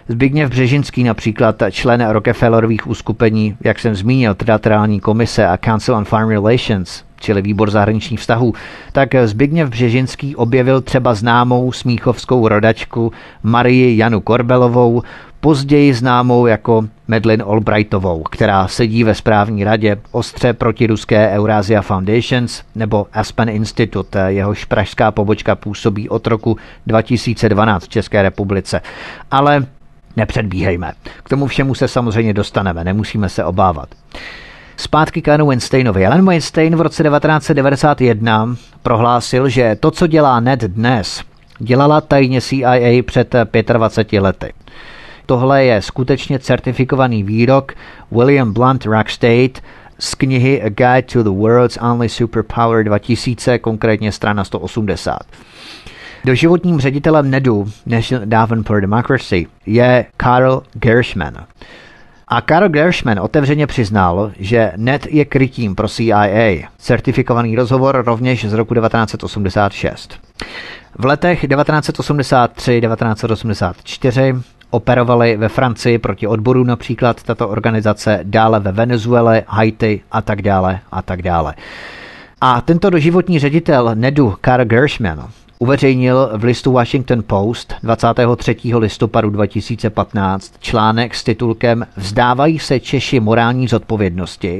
Zbigněv Břežinský, například člen Rockefellerových uskupení, jak jsem zmínil, Trilaterální komise a Council on Foreign Relations, čili výbor zahraničních vztahů, tak Zbigněv Břežinský objevil třeba známou smíchovskou rodačku Marii Janu Korbelovou, později známou jako Madeleine Albrightovou, která sedí ve správní radě ostře protiruské Eurasia Foundations nebo Aspen Institute, jehož pražská pobočka působí od roku dva tisíce dvanáct v České republice. Ale nepředbíhejme. K tomu všemu se samozřejmě dostaneme, nemusíme se obávat. Zpátky k Lenu Weinsteinovi. Len Weinstein v roce devatenáct set devadesát jedna prohlásil, že to, co dělá Ned dnes, dělala tajně C I A před dvaceti pěti lety. Tohle je skutečně certifikovaný výrok William Blunt Rackstade z knihy A Guide to the World's Only Superpower dva tisíce, konkrétně strana sto osmdesát. Doživotním ředitelem Nedu, National Endowment for Democracy, je Carl Gershman. A Carl Gershman otevřeně přiznal, že Ned je krytím pro C I A. Certifikovaný rozhovor rovněž z roku devatenáct set osmdesát šest. V letech devatenáct set osmdesát tři až devatenáct set osmdesát čtyři operovali ve Francii proti odboru například tato organizace, dále ve Venezuele, Haiti a tak dále a tak dále. A tento doživotní ředitel Nedu, Carl Gershman, uveřejnil v listu Washington Post dvacátého třetího listopadu dva tisíce patnáct článek s titulkem Vzdávají se Češi morální zodpovědnosti.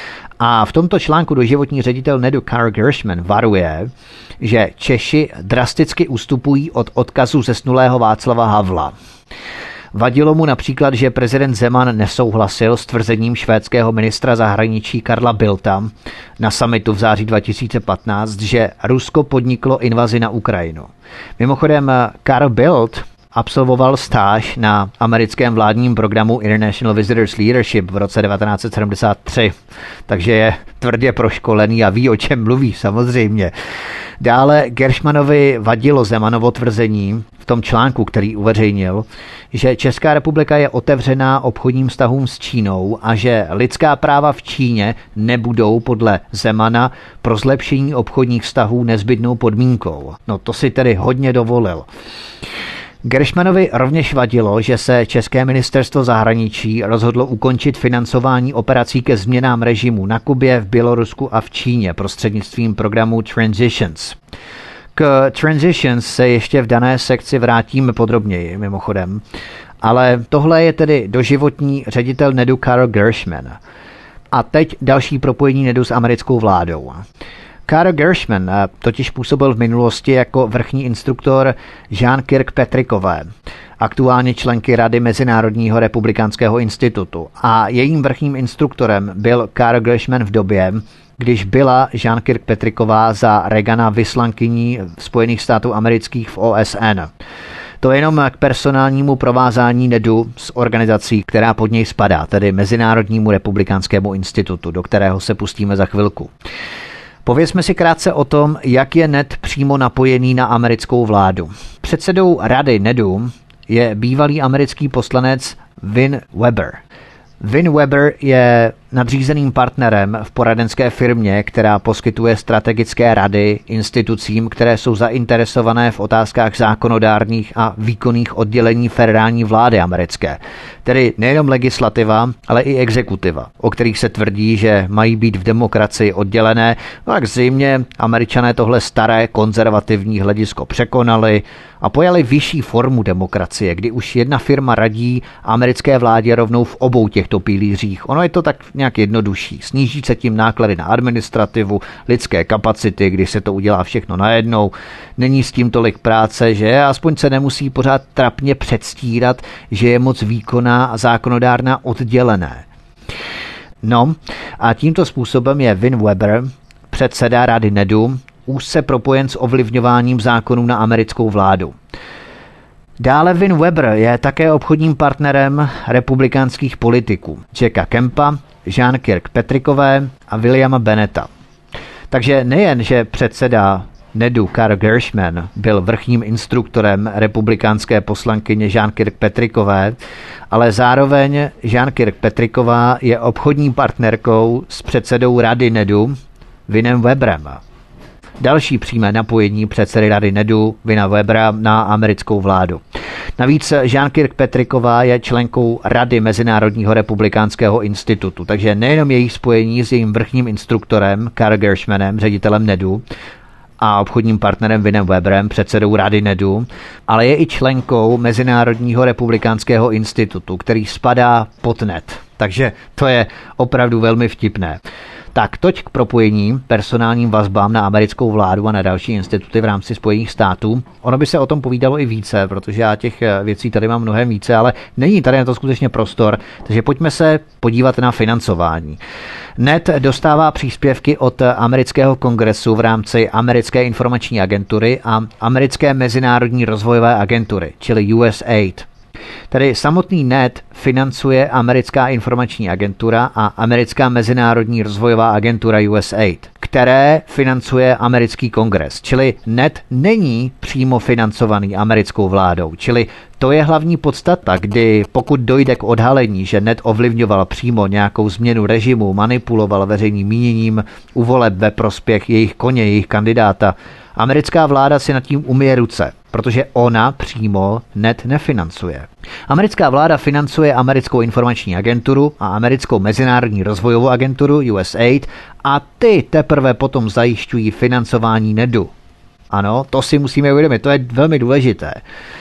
A v tomto článku doživotní ředitel Nedu Carl Gershman varuje, že Češi drasticky ustupují od odkazu zesnulého Václava Havla. Vadilo mu například, že prezident Zeman nesouhlasil s tvrzením švédského ministra zahraničí Karla Bildta na summitu v září dva tisíce patnáct, že Rusko podniklo invazi na Ukrajinu. Mimochodem, Karl Bildt absolvoval stáž na americkém vládním programu International Visitors Leadership v roce devatenáct set sedmdesát tři, takže je tvrdě proškolený a ví, o čem mluví, samozřejmě. Dále Gershmanovi vadilo Zemanovo tvrzení v tom článku, který uveřejnil, že Česká republika je otevřená obchodním vztahům s Čínou a že lidská práva v Číně nebudou podle Zemana pro zlepšení obchodních vztahů nezbytnou podmínkou. No to si tedy hodně dovolil. Gershmanovi rovněž vadilo, že se České ministerstvo zahraničí rozhodlo ukončit financování operací ke změnám režimu na Kubě, v Bělorusku a v Číně prostřednictvím programu Transitions. K Transitions se ještě v dané sekci vrátíme podrobněji, mimochodem. Ale tohle je tedy doživotní ředitel Nedu Carl Gershman. A teď další propojení Nedu s americkou vládou. Carl Gershman totiž působil v minulosti jako vrchní instruktor Jean Kirkpatrickové, aktuálně členky Rady Mezinárodního republikánského institutu. A jejím vrchním instruktorem byl Carl Gershman v době, když byla Jean Kirkpatricková za Reagana vyslankyní Spojených států amerických v O S N. To jenom k personálnímu provázání Nedu s organizací, která pod něj spadá, tedy Mezinárodnímu republikánskému institutu, do kterého se pustíme za chvilku. Povězme si krátce o tom, jak je Ned přímo napojený na americkou vládu. Předsedou rady Nedu je bývalý americký poslanec Vin Weber. Vin Weber je nadřízeným partnerem v poradenské firmě, která poskytuje strategické rady institucím, které jsou zainteresované v otázkách zákonodárných a výkonných oddělení federální vlády americké. Tedy nejenom legislativa, ale i exekutiva, o kterých se tvrdí, že mají být v demokracii oddělené. No tak zřejmě Američané tohle staré konzervativní hledisko překonali a pojali vyšší formu demokracie, kdy už jedna firma radí americké vládě rovnou v obou těchto pilířích. Ono je to tak nějak jednodušší. Sníží se tím náklady na administrativu, lidské kapacity, když se to udělá všechno najednou. Není s tím tolik práce, že aspoň se nemusí pořád trapně předstírat, že je moc výkonná a zákonodárná oddělené. No a tímto způsobem je Vin Weber, předseda rady Nedu, úzce propojen s ovlivňováním zákonů na americkou vládu. Dále Vin Weber je také obchodním partnerem republikánských politiků Jacka Kempa, Jean Kirkpatrickové a Williama Bennetta. Takže nejen, že předseda Nedu Carl Gershman byl vrchním instruktorem republikánské poslankyně Jean Kirkpatrickové, ale zároveň Jean Kirkpatricková je obchodní partnerkou s předsedou rady Nedu Vinem Weberem. Další přímé napojení předsedy rady Nedu Vina Webera na americkou vládu. Navíc Jean Kirkpatricková je členkou Rady Mezinárodního republikánského institutu, takže nejenom její spojení s jejím vrchním instruktorem Carl Gershmanem, ředitelem NEDu, a obchodním partnerem Vinem Weberem, předsedou Rady NEDu, ale je i členkou Mezinárodního republikánského institutu, který spadá pod N E D. Takže to je opravdu velmi vtipné. Tak toť k propojení, personálním vazbám na americkou vládu a na další instituty v rámci Spojených států. Ono by se o tom povídalo i více, protože já těch věcí tady mám mnohem více, ale není tady na to skutečně prostor, takže pojďme se podívat na financování. N E D dostává příspěvky od amerického kongresu v rámci Americké informační agentury a Americké mezinárodní rozvojové agentury, čili U S A I D. Tedy samotný N E D financuje Americká informační agentura a Americká mezinárodní rozvojová agentura U S A I D, které financuje americký kongres. Čili N E D není přímo financovaný americkou vládou. Čili to je hlavní podstata, kdy pokud dojde k odhalení, že N E D ovlivňoval přímo nějakou změnu režimu, manipuloval veřejným míněním u voleb ve prospěch jejich koně, jejich kandidáta, americká vláda si nad tím umyje ruce, protože ona přímo N E D nefinancuje. Americká vláda financuje Americkou informační agenturu a Americkou mezinárodní rozvojovou agenturu U S A I D a ty teprve potom zajišťují financování N E D u. Ano, to si musíme uvědomit, to je velmi důležité.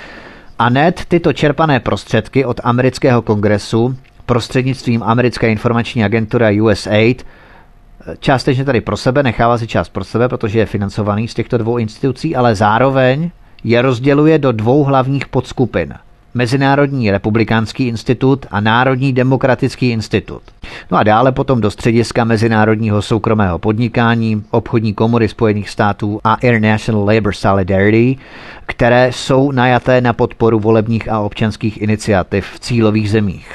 A N E D tyto čerpané prostředky od amerického kongresu prostřednictvím Americké informační agentury a U S A I D částečně tady pro sebe, nechává si část pro sebe, protože je financovaný z těchto dvou institucí, ale zároveň je rozděluje do dvou hlavních podskupin. Mezinárodní republikánský institut a Národní demokratický institut. No a dále potom do střediska mezinárodního soukromého podnikání, obchodní komory Spojených států a International Labor Solidarity, které jsou najaté na podporu volebních a občanských iniciativ v cílových zemích.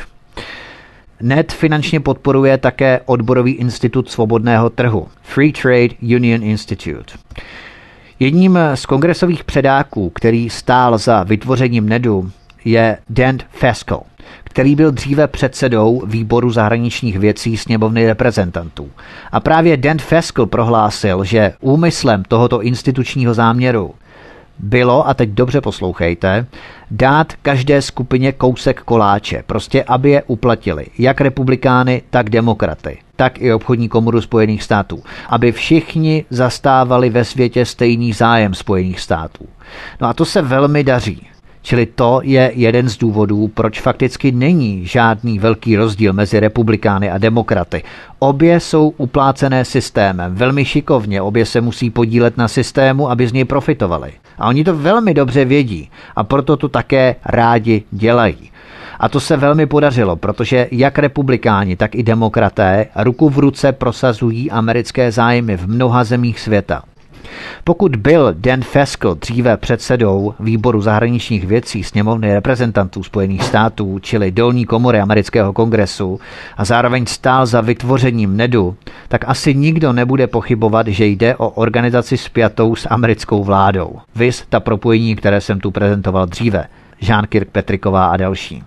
N E D finančně podporuje také odborový institut svobodného trhu, Free Trade Union Institute. Jedním z kongresových předáků, který stál za vytvořením N E D u, je Dan Feskel, který byl dříve předsedou výboru zahraničních věcí sněmovny reprezentantů. A právě Dan Feskel prohlásil, že úmyslem tohoto institučního záměru bylo, a teď dobře poslouchejte, dát každé skupině kousek koláče, prostě aby je uplatili, jak republikány, tak demokraty, tak i obchodní komoru Spojených států, aby všichni zastávali ve světě stejný zájem Spojených států. No a to se velmi daří. Čili to je jeden z důvodů, proč fakticky není žádný velký rozdíl mezi republikány a demokraty. Obě jsou uplácené systémem, velmi šikovně, obě se musí podílet na systému, aby z něj profitovali. A oni to velmi dobře vědí a proto to také rádi dělají. A to se velmi podařilo, protože jak republikáni, tak i demokraté ruku v ruce prosazují americké zájmy v mnoha zemích světa. Pokud byl Dan Feskel dříve předsedou výboru zahraničních věcí sněmovny reprezentantů Spojených států, čili dolní komory amerického kongresu, a zároveň stál za vytvořením N E D u, tak asi nikdo nebude pochybovat, že jde o organizaci spjatou s americkou vládou. Viz ta propojení, které jsem tu prezentoval dříve, Jean Kirkpatricková a další.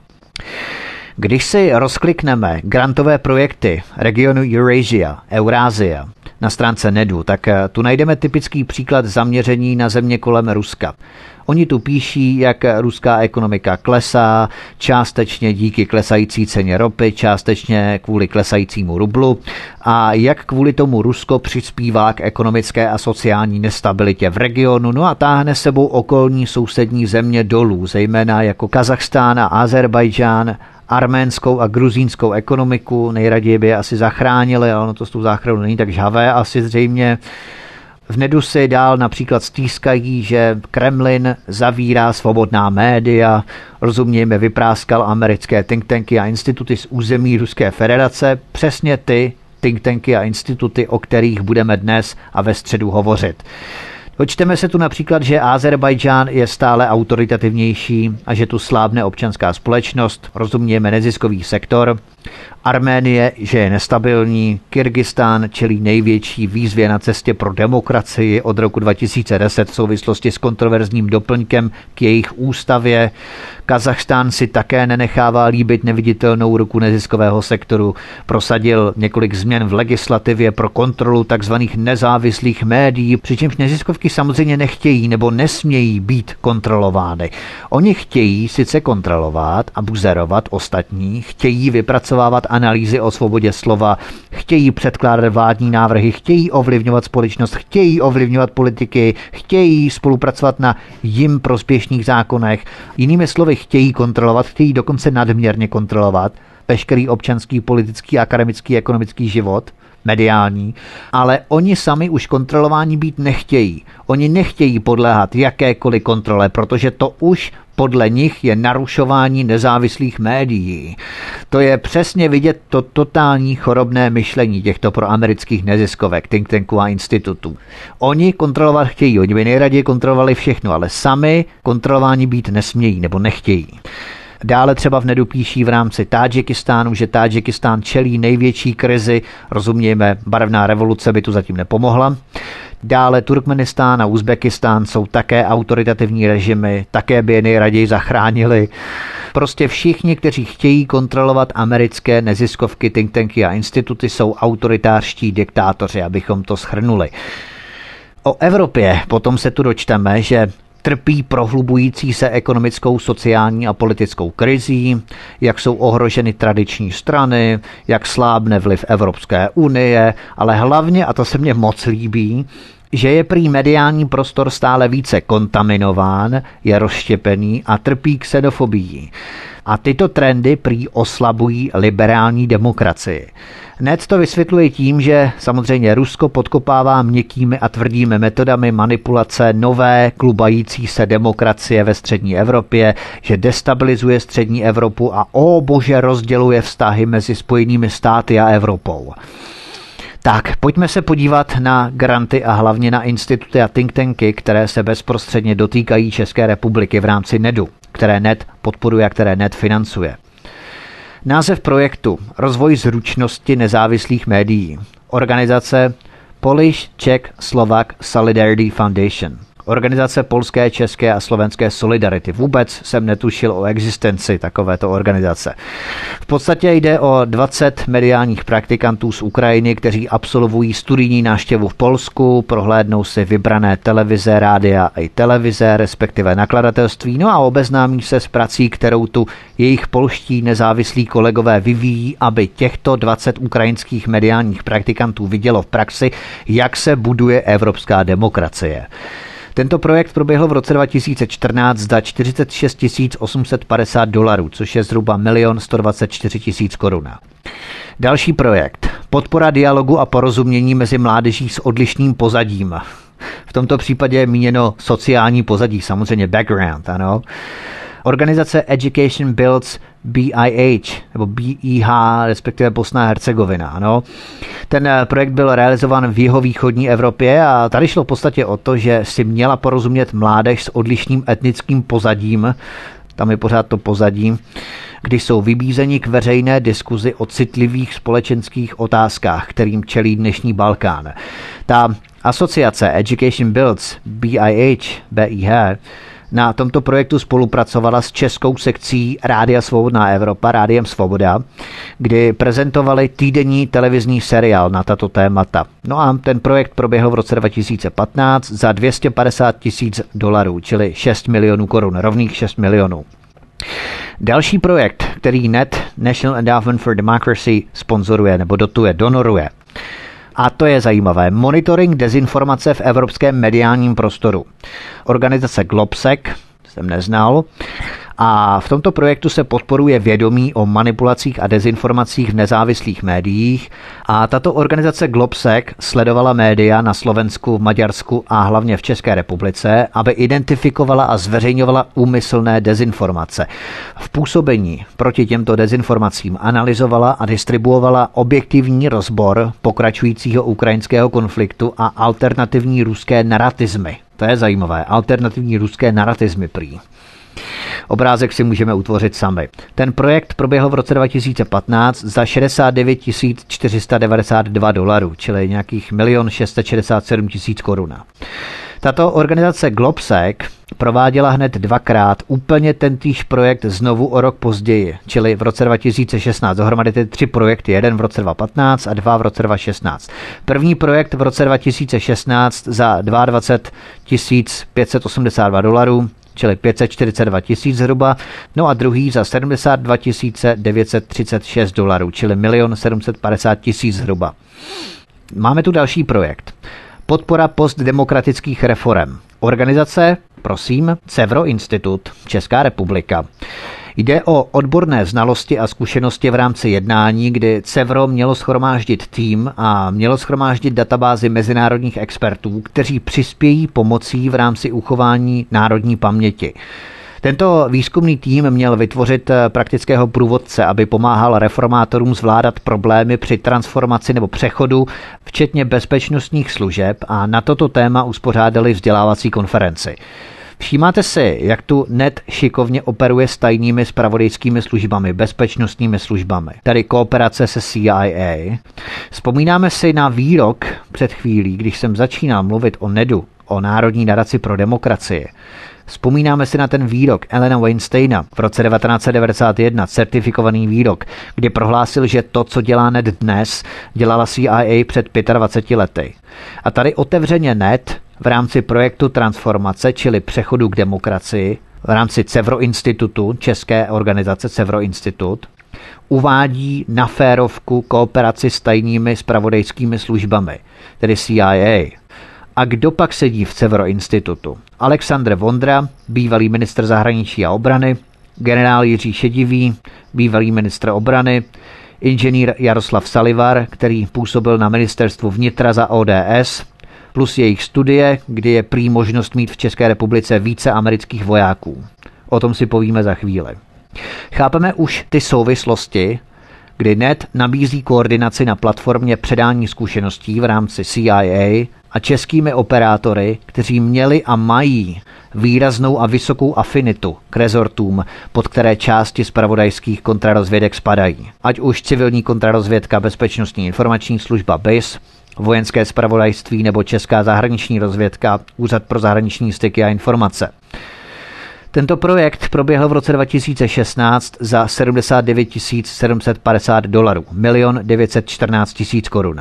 Když si rozklikneme grantové projekty regionu Eurasia, Eurásia, na stránce N E D u, tak tu najdeme typický příklad zaměření na země kolem Ruska. Oni tu píší, jak ruská ekonomika klesá, částečně díky klesající ceně ropy, částečně kvůli klesajícímu rublu a jak kvůli tomu Rusko přispívá k ekonomické a sociální nestabilitě v regionu, no a táhne sebou okolní sousední země dolů, zejména jako Kazachstán a Azerbajdžán, arménskou a gruzínskou ekonomiku, nejraději by je asi zachránili, ale ono to s tou záchranou není tak žhavé asi zřejmě. V N E D u si dál například stýskají, že Kremlin zavírá svobodná média, rozumějme vypráskal americké think tanky a instituty z území Ruské federace, přesně ty think tanky a instituty, o kterých budeme dnes a ve středu hovořit. Dočteme se tu například, že Azerbajdžán je stále autoritativnější a že tu slábne občanská společnost, rozumějme neziskový sektor, Arménie, že je nestabilní, Kyrgyzstán čelí největší výzvě na cestě pro demokracii od roku dva tisíce deset v souvislosti s kontroverzním doplňkem k jejich ústavě. Kazachstán si také nenechává líbit neviditelnou ruku neziskového sektoru. Prosadil několik změn v legislativě pro kontrolu tzv. Nezávislých médií, přičemž neziskovky samozřejmě nechtějí nebo nesmějí být kontrolovány. Oni chtějí sice kontrolovat a buzerovat ostatní, chtějí vypracovávat analýzy o svobodě slova, chtějí předkládat vládní návrhy, chtějí ovlivňovat společnost, chtějí ovlivňovat politiky, chtějí spolupracovat na jim prospěšných zákonech. Jinými slovy, chtějí kontrolovat, chtějí dokonce nadměrně kontrolovat veškerý občanský, politický, akademický, ekonomický život, mediální, ale oni sami už kontrolování být nechtějí. Oni nechtějí podléhat jakékoliv kontrole, protože to už podle nich je narušování nezávislých médií. To je přesně vidět to totální chorobné myšlení těchto proamerických neziskovek, think tanků a institutů. Oni kontrolovat chtějí, oni by nejraději kontrolovali všechno, ale sami kontrolování být nesmějí nebo nechtějí. Dále třeba v Nedu píší v rámci Tádžikistánu, že Tádžikistán čelí největší krizi, rozumějme, barevná revoluce by tu zatím nepomohla. Dále Turkmenistán a Uzbekistán jsou také autoritativní režimy, také by je nejraději zachránili. Prostě všichni, kteří chtějí kontrolovat americké neziskovky, think tanky a instituty, jsou autoritářští diktátoři, abychom to shrnuli. O Evropě potom se tu dočteme, že trpí prohlubující se ekonomickou, sociální a politickou krizí, jak jsou ohroženy tradiční strany, jak slábne vliv Evropské unie, ale hlavně, a to se mně moc líbí, že je prý mediální prostor stále více kontaminován, je rozštěpený a trpí xenofobií. A tyto trendy prý oslabují liberální demokracii. Net to vysvětluje tím, že samozřejmě Rusko podkopává měkkými a tvrdými metodami manipulace nové klubající se demokracie ve střední Evropě, že destabilizuje střední Evropu a o bože rozděluje vztahy mezi Spojenými státy a Evropou. Tak, pojďme se podívat na granty a hlavně na instituty a think tanky, které se bezprostředně dotýkají České republiky v rámci Nedu, které Net podporuje a které Net financuje. Název projektu Rozvoj zručnosti nezávislých médií. Organizace Polish Czech Slovak Solidarity Foundation. Organizace polské, české a slovenské solidarity. Vůbec jsem netušil o existenci takovéto organizace. V podstatě jde o dvacet mediálních praktikantů z Ukrajiny, kteří absolvují studijní návštěvu v Polsku, prohlédnou si vybrané televize, rádia i televize, respektive nakladatelství, no a obeznámí se s prací, kterou tu jejich polští nezávislí kolegové vyvíjí, aby těchto dvacet ukrajinských mediálních praktikantů vidělo v praxi, jak se buduje evropská demokracie. Tento projekt proběhl v roce dva tisíce čtrnáct za čtyřicet šest tisíc osm set padesát dolarů, což je zhruba milion sto dvacet čtyři tisíc korun. Další projekt. Podpora dialogu a porozumění mezi mládeží s odlišným pozadím. V tomto případě je míněno sociální pozadí, samozřejmě background, ano. Organizace Education Builds B I H, nebo B I H, respektive Bosna a Hercegovina. Ano. Ten projekt byl realizován v jihovýchodní Evropě a tady šlo v podstatě o to, že si měla porozumět mládež s odlišným etnickým pozadím, tam je pořád to pozadí, když jsou vybízeni k veřejné diskuzi o citlivých společenských otázkách, kterým čelí dnešní Balkán. Ta asociace Education Builds B I H, B I H, na tomto projektu spolupracovala s českou sekcí Rádia Svobodná Evropa, Rádiem Svoboda, kdy prezentovali týdenní televizní seriál na tato témata. No a ten projekt proběhl v roce dva tisíce patnáct za dvě stě padesát tisíc dolarů, čili šest milionů korun, rovných šest milionů. Další projekt, který Net, National Endowment for Democracy, sponzoruje nebo dotuje, donoruje. A to je zajímavé. Monitoring dezinformace v evropském mediálním prostoru. Organizace Globsec, jsem neznal, a v tomto projektu se podporuje vědomí o manipulacích a dezinformacích v nezávislých médiích a tato organizace Globsec sledovala média na Slovensku, v Maďarsku a hlavně v České republice, aby identifikovala a zveřejňovala úmyslné dezinformace. V působení proti těmto dezinformacím analyzovala a distribuovala objektivní rozbor pokračujícího ukrajinského konfliktu a alternativní ruské naratizmy. To je zajímavé. Alternativní ruské naratizmy prý. Obrázek si můžeme utvořit sami. Ten projekt proběhl v roce dva tisíce patnáct za šedesát devět tisíc čtyři sta devadesát dva dolarů, čili nějakých milion šest set šedesát sedm tisíc korun. Tato organizace Globsec prováděla hned dvakrát úplně tentýž projekt znovu o rok později, čili v roce dva tisíce šestnáct. Dohromady ty tři projekty, jeden v roce dva tisíce patnáct a dva v roce dva tisíce šestnáct. První projekt v roce dva tisíce šestnáct za dvacet dva tisíc pět set osmdesát dva dolarů, čili pět set čtyřicet dva tisíc zhruba, no a druhý za sedmdesát dva tisíc devět set třicet šest dolarů, čili milion sedm set padesát tisíc zhruba. Máme tu další projekt. Podpora postdemokratických reforem. Organizace, prosím, Cevro Institut, Česká republika. Jde o odborné znalosti a zkušenosti v rámci jednání, kdy Cevro mělo shromáždit tým a mělo shromáždit databázi mezinárodních expertů, kteří přispějí pomocí v rámci uchování národní paměti. Tento výzkumný tým měl vytvořit praktického průvodce, aby pomáhal reformátorům zvládat problémy při transformaci nebo přechodu, včetně bezpečnostních služeb, a na toto téma uspořádali vzdělávací konferenci. Všímáte si, jak tu net šikovně operuje s tajnými zpravodajskými službami, bezpečnostními službami, tedy kooperace se C I A. Vzpomínáme si na výrok před chvílí, když jsem začínal mluvit o nedu, o Národní nadaci pro demokracii. Vzpomínáme si na ten výrok Elena Weinsteina v roce devatenáct set devadesát jedna, certifikovaný výrok, kdy prohlásil, že to, co dělá net dnes, dělala C I A před dvaceti pěti lety. A tady otevřeně net v rámci projektu transformace, čili přechodu k demokracii, v rámci Cevro Institutu, české organizace Cevro Institut, uvádí na férovku kooperaci s tajnými zpravodajskými službami, tedy C I A. A kdo pak sedí v Cevro Institutu? Alexandr Vondra, bývalý ministr zahraničí a obrany, generál Jiří Šedivý, bývalý ministr obrany, inženýr Jaroslav Salivar, který působil na ministerstvu vnitra za O D S, plus jejich studie, kdy je prý možnost mít v České republice více amerických vojáků. O tom si povíme za chvíli. Chápeme už ty souvislosti, kdy net nabízí koordinaci na platformě předání zkušeností v rámci C I A a českými operátory, kteří měli a mají výraznou a vysokou afinitu k rezortům, pod které části zpravodajských kontrarozvědek spadají. Ať už civilní kontrarozvědka, bezpečnostní informační služba B I S, vojenské zpravodajství nebo Česká zahraniční rozvědka, Úřad pro zahraniční styky a informace. Tento projekt proběhl v roce dva tisíce šestnáct za sedmdesát devět tisíc sedm set padesát dolarů, milion devět set čtrnáct tisíc korun.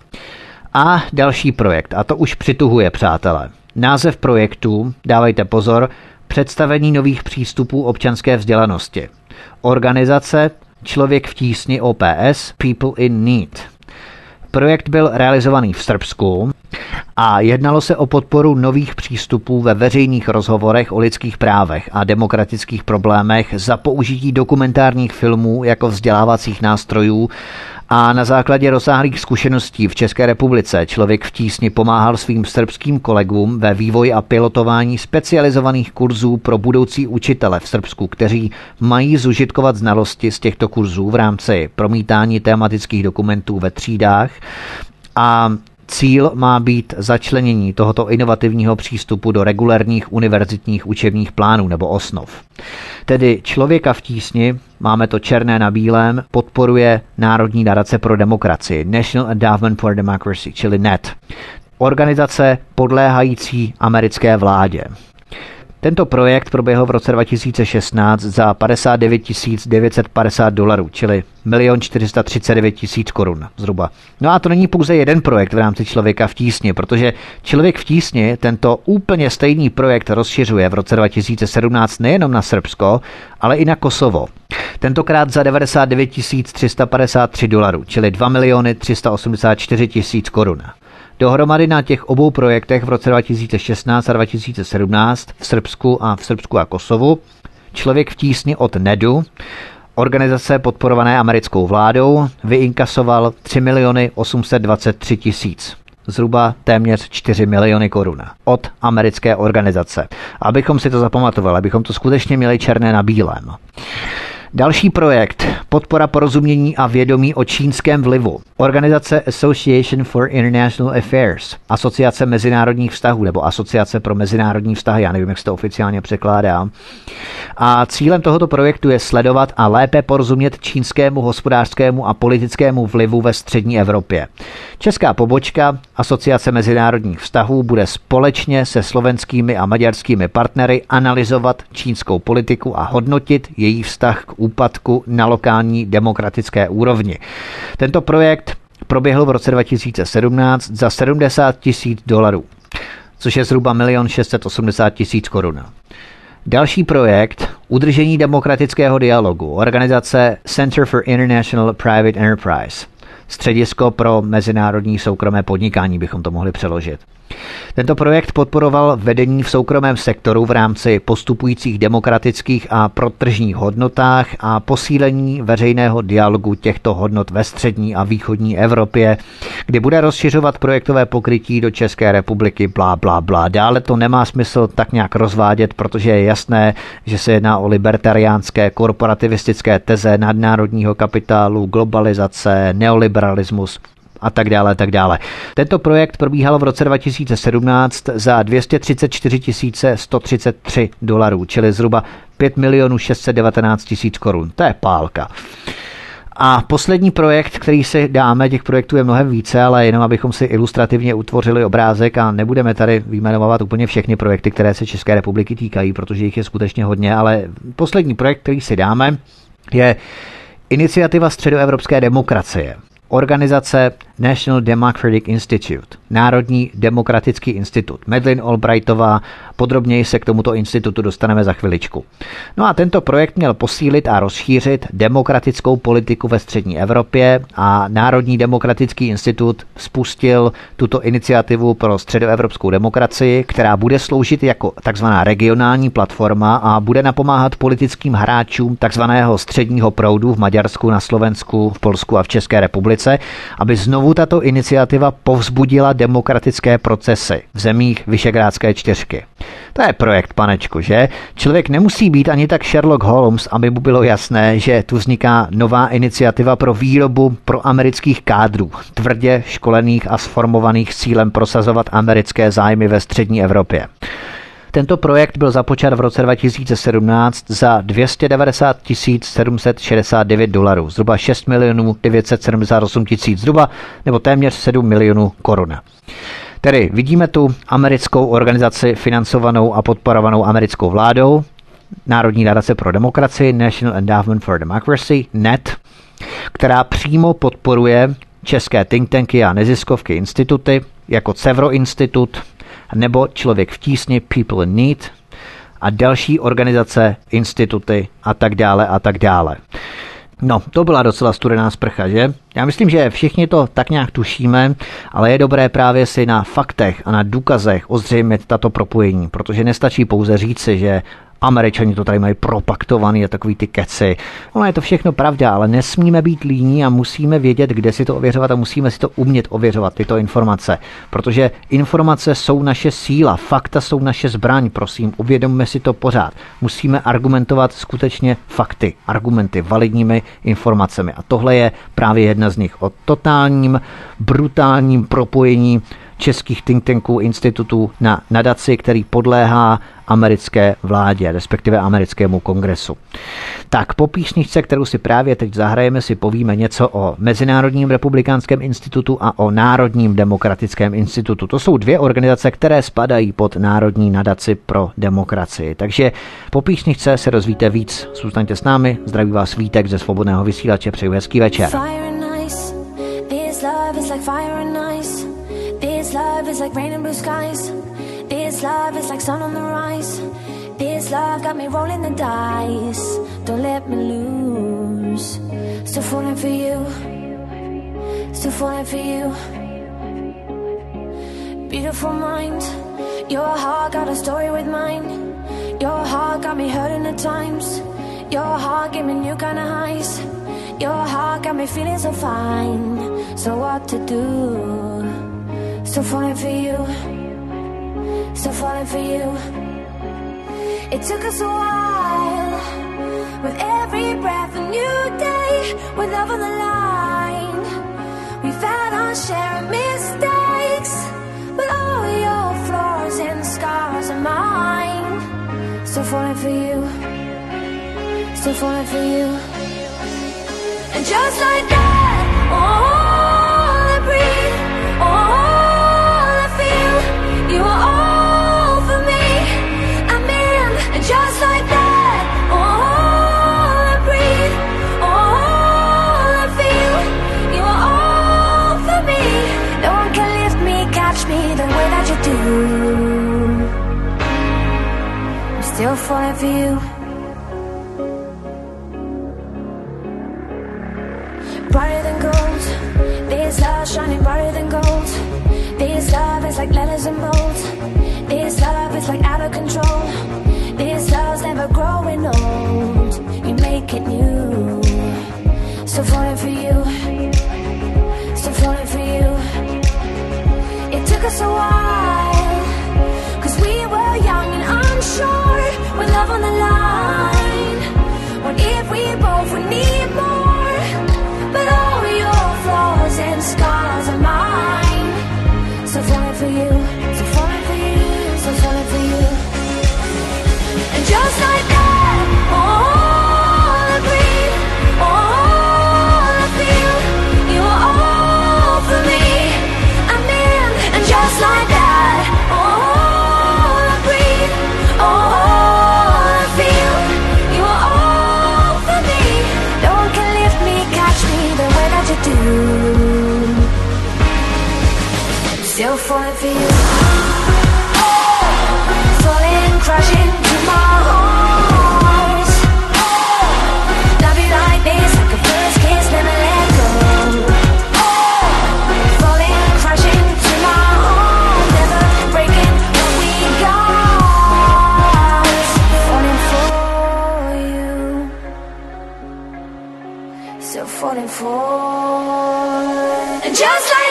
A další projekt, a to už přituhuje, přátelé. Název projektu, dávejte pozor, představení nových přístupů občanské vzdělanosti. Organizace Člověk v tísni O P S, People in Need. Projekt byl realizovaný v Srbsku a jednalo se o podporu nových přístupů ve veřejných rozhovorech o lidských právech a demokratických problémech za použití dokumentárních filmů jako vzdělávacích nástrojů, a na základě rozsáhlých zkušeností v České republice Člověk v tísni pomáhal svým srbským kolegům ve vývoji a pilotování specializovaných kurzů pro budoucí učitele v Srbsku, kteří mají zužitkovat znalosti z těchto kurzů v rámci promítání tematických dokumentů ve třídách, a cíl má být začlenění tohoto inovativního přístupu do regulérních univerzitních učebních plánů nebo osnov. Tedy Člověka v tísni, máme to černé na bílém, podporuje Národní nadace pro demokracii, National Endowment for Democracy, čili N E T, organizace podléhající americké vládě. Tento projekt proběhl v roce dva tisíce šestnáct za padesát devět tisíc devět set padesát dolarů, čili milion čtyři sta třicet devět tisíc korun zhruba. No a to není pouze jeden projekt v rámci Člověka v tísni, protože Člověk v tísni tento úplně stejný projekt rozšiřuje v roce dva tisíce sedmnáct nejenom na Srbsko, ale i na Kosovo. Tentokrát za devadesát devět tisíc tři sta padesát tři dolarů, čili dva miliony tři sta osmdesát čtyři tisíc korun. Dohromady na těch obou projektech v roce dva tisíce šestnáct a dva tisíce sedmnáct v Srbsku a v Srbsku a Kosovu Člověk v tísni od N E D U, organizace podporované americkou vládou, vyinkasoval tři miliony osm set dvacet tři tisíc. Zhruba téměř čtyři miliony korun od americké organizace. Abychom si to zapamatovali, abychom to skutečně měli černé na bílém. Další projekt, podpora porozumění a vědomí o čínském vlivu. Organizace Association for International Affairs, Asociace mezinárodních vztahů, nebo Asociace pro mezinárodní vztahy, já nevím, jak se to oficiálně překládá. A cílem tohoto projektu je sledovat a lépe porozumět čínskému hospodářskému a politickému vlivu ve střední Evropě. Česká pobočka Asociace mezinárodních vztahů bude společně se slovenskými a maďarskými partnery analyzovat čínskou politiku a hodnotit její vztah k úpadku na lokální demokratické úrovni. Tento projekt proběhl v roce dva tisíce sedmnáct za sedmdesát tisíc dolarů, což je zhruba milion šest set osmdesát tisíc korun. Další projekt, udržení demokratického dialogu, organizace Center for International Private Enterprise, středisko pro mezinárodní soukromé podnikání bychom to mohli přeložit. Tento projekt podporoval vedení v soukromém sektoru v rámci postupujících demokratických a protržních hodnotách a posílení veřejného dialogu těchto hodnot ve střední a východní Evropě, kdy bude rozšiřovat projektové pokrytí do České republiky, blá, blá, blá. Dále to nemá smysl tak nějak rozvádět, protože je jasné, že se jedná o libertariánské, korporativistické teze nadnárodního kapitálu, globalizace, neoliberalismus a tak dále, a tak dále. Tento projekt probíhal v roce dva tisíce sedmnáct za dvě stě třicet čtyři tisíce sto třicet tři dolarů, čili zhruba pět milionů šest set devatenáct tisíc korun. To je pálka. A poslední projekt, který si dáme, těch projektů je mnohem více, ale jenom abychom si ilustrativně utvořili obrázek a nebudeme tady vyjmenovat úplně všechny projekty, které se České republiky týkají, protože jich je skutečně hodně, ale poslední projekt, který si dáme, je iniciativa středoevropské demokracie. Organizace National Democratic Institute, Národní demokratický institut. Madeleine Albrightová, podrobněji se k tomuto institutu dostaneme za chviličku. No a tento projekt měl posílit a rozšířit demokratickou politiku ve střední Evropě a Národní demokratický institut spustil tuto iniciativu pro středoevropskou demokracii, která bude sloužit jako takzvaná regionální platforma a bude napomáhat politickým hráčům takzvaného středního proudu v Maďarsku, na Slovensku, v Polsku a v České republice, aby znovu tato iniciativa povzbudila demokratické procesy v zemích Visegrádské čtyřky. To je projekt, panečku, že? Člověk nemusí být ani tak Sherlock Holmes, aby mu bylo jasné, že tu vzniká nová iniciativa pro výrobu pro amerických kádrů, tvrdě školených a sformovaných s cílem prosazovat americké zájmy ve střední Evropě. Tento projekt byl započat v roce dva tisíce sedmnáct za dvě stě devadesát tisíc sedm set šedesát devět dolarů, zhruba šest milionů devět set sedmdesát osm tisíc zhruba, nebo téměř sedm milionů korun. Tedy vidíme tu americkou organizaci financovanou a podporovanou americkou vládou, Národní nadace pro demokracii, National Endowment for Democracy, N E T, která přímo podporuje české think tanky a neziskovky instituty, jako Cevro institut, nebo Člověk v tísni, People in Need, a další organizace, instituty a tak dále a tak dále. No, to byla docela studená sprcha, že? Já myslím, že všichni to tak nějak tušíme, ale je dobré právě si na faktech a na důkazech ozřejmit tato propojení, protože nestačí pouze říci, že Američani to tady mají propaktovaný a takový ty keci. Ono je to všechno pravda, ale nesmíme být líní a musíme vědět, kde si to ověřovat a musíme si to umět ověřovat, tyto informace. Protože informace jsou naše síla, fakta jsou naše zbraň, prosím, uvědomme si to pořád. Musíme argumentovat skutečně fakty, argumenty, validními informacemi. A tohle je právě jedna z nich o totálním, brutálním propojení českých think tanků, institutů na nadaci, který podléhá americké vládě, respektive americkému kongresu. Tak po písničce, kterou si právě teď zahrajeme, si povíme něco o Mezinárodním republikánském institutu a o Národním demokratickém institutu. To jsou dvě organizace, které spadají pod Národní nadaci pro demokracii. Takže po písničce se dozvíte víc. Zůstaňte s námi. Zdraví vás Vítek ze Svobodného vysílače. Přeju hezký večer. This love is like rain and blue skies. This love is like sun on the rise. This love got me rolling the dice. Don't let me lose. Still falling for you. Still falling for you. Beautiful mind. Your heart got a story with mine. Your heart got me hurting at times. Your heart gave me new kind of highs. Your heart got me feeling so fine. So what to do? Still falling for you, still falling for you. It took us a while, with every breath a new day, with love on the line. We've had our share of mistakes, but all your flaws and scars are mine. Still falling for you, still falling for you. And just like that, all I breathe, all I feel, you are all for me. I'm in, and just like that, all I breathe, all I feel, you are all for me. No one can lift me, catch me the way that you do. I'm still falling for you. Brighter than gold, this love shining brighter than gold. This love is like letters in bold. This love is like out of control. This love's never growing old. You make it new. Still falling for you, still falling for you. It took us a while, cause we were young and unsure, with love on the line. What if we both would need more? But all your flaws and scars are mine. So falling for you, so falling for you, so falling for you. And just like that, all I breathe, all I feel, you are all for me. I'm in, and just like that, all I breathe, all I feel, you are all for me. No one can lift me, catch me the way that you do. Still falling for you. Falling, crashing to my heart. Love you like this, like a first kiss, never let go. Falling, crashing to my heart, never breaking what we got. Falling for you, still falling for. And just like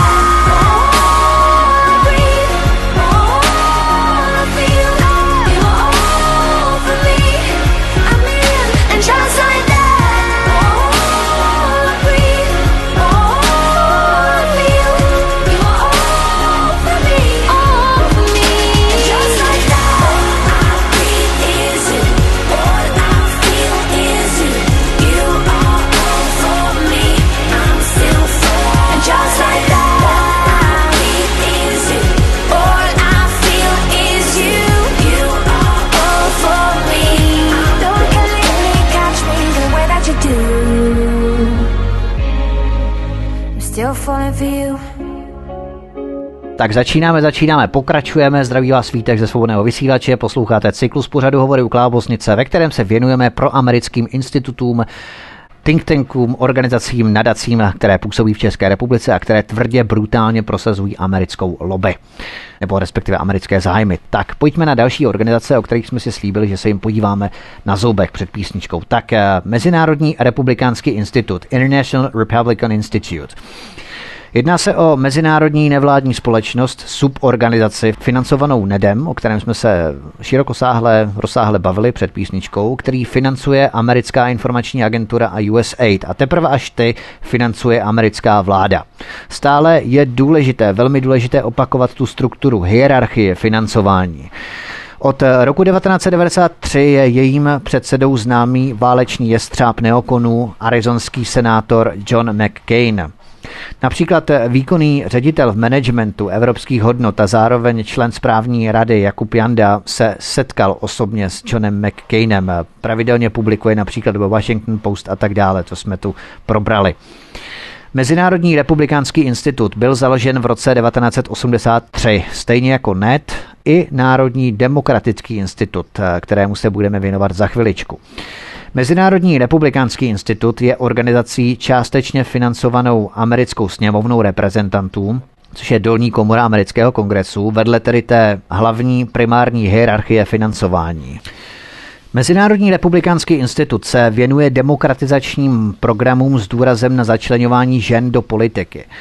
Tak začínáme, začínáme, pokračujeme. Zdraví vás Vítek ze Svobodného vysílače. Posloucháte cyklus pořadu Hovory u Klábosnice, ve kterém se věnujeme proamerickým institutům, think tankům, organizacím, nadacím, které působí v České republice a které tvrdě, brutálně prosazují americkou lobby, nebo respektive americké zájmy. Tak pojďme na další organizace, o kterých jsme si slíbili, že se jim podíváme na zoubek před písničkou. Tak Mezinárodní republikánský institut, International Republican Institute. Jedná se o mezinárodní nevládní společnost, suborganizaci financovanou NEDem, o kterém jsme se širokosáhle, rozsáhle bavili před písničkou, který financuje americká informační agentura a U S A I D a teprve až ty financuje americká vláda. Stále je důležité, velmi důležité opakovat tu strukturu, hierarchie financování. Od roku devatenáct set devadesát tři je jejím předsedou známý válečný jestřáb neokonů, arizonský senátor John McCain. Například výkonný ředitel v managementu evropských hodnot a zároveň člen správní rady Jakub Janda se setkal osobně s Johnem McCainem. Pravidelně publikuje například ve Washington Post a tak dále, to jsme tu probrali. Mezinárodní republikánský institut byl založen v roce devatenáct set osmdesát tři, stejně jako N E D i Národní demokratický institut, kterému se budeme věnovat za chviličku. Mezinárodní republikánský institut je organizací částečně financovanou americkou sněmovnou reprezentantů, což je dolní komora amerického kongresu, vedle tedy té hlavní primární hierarchie financování. Mezinárodní republikánský institut se věnuje demokratizačním programům s důrazem na začleňování žen do politiky.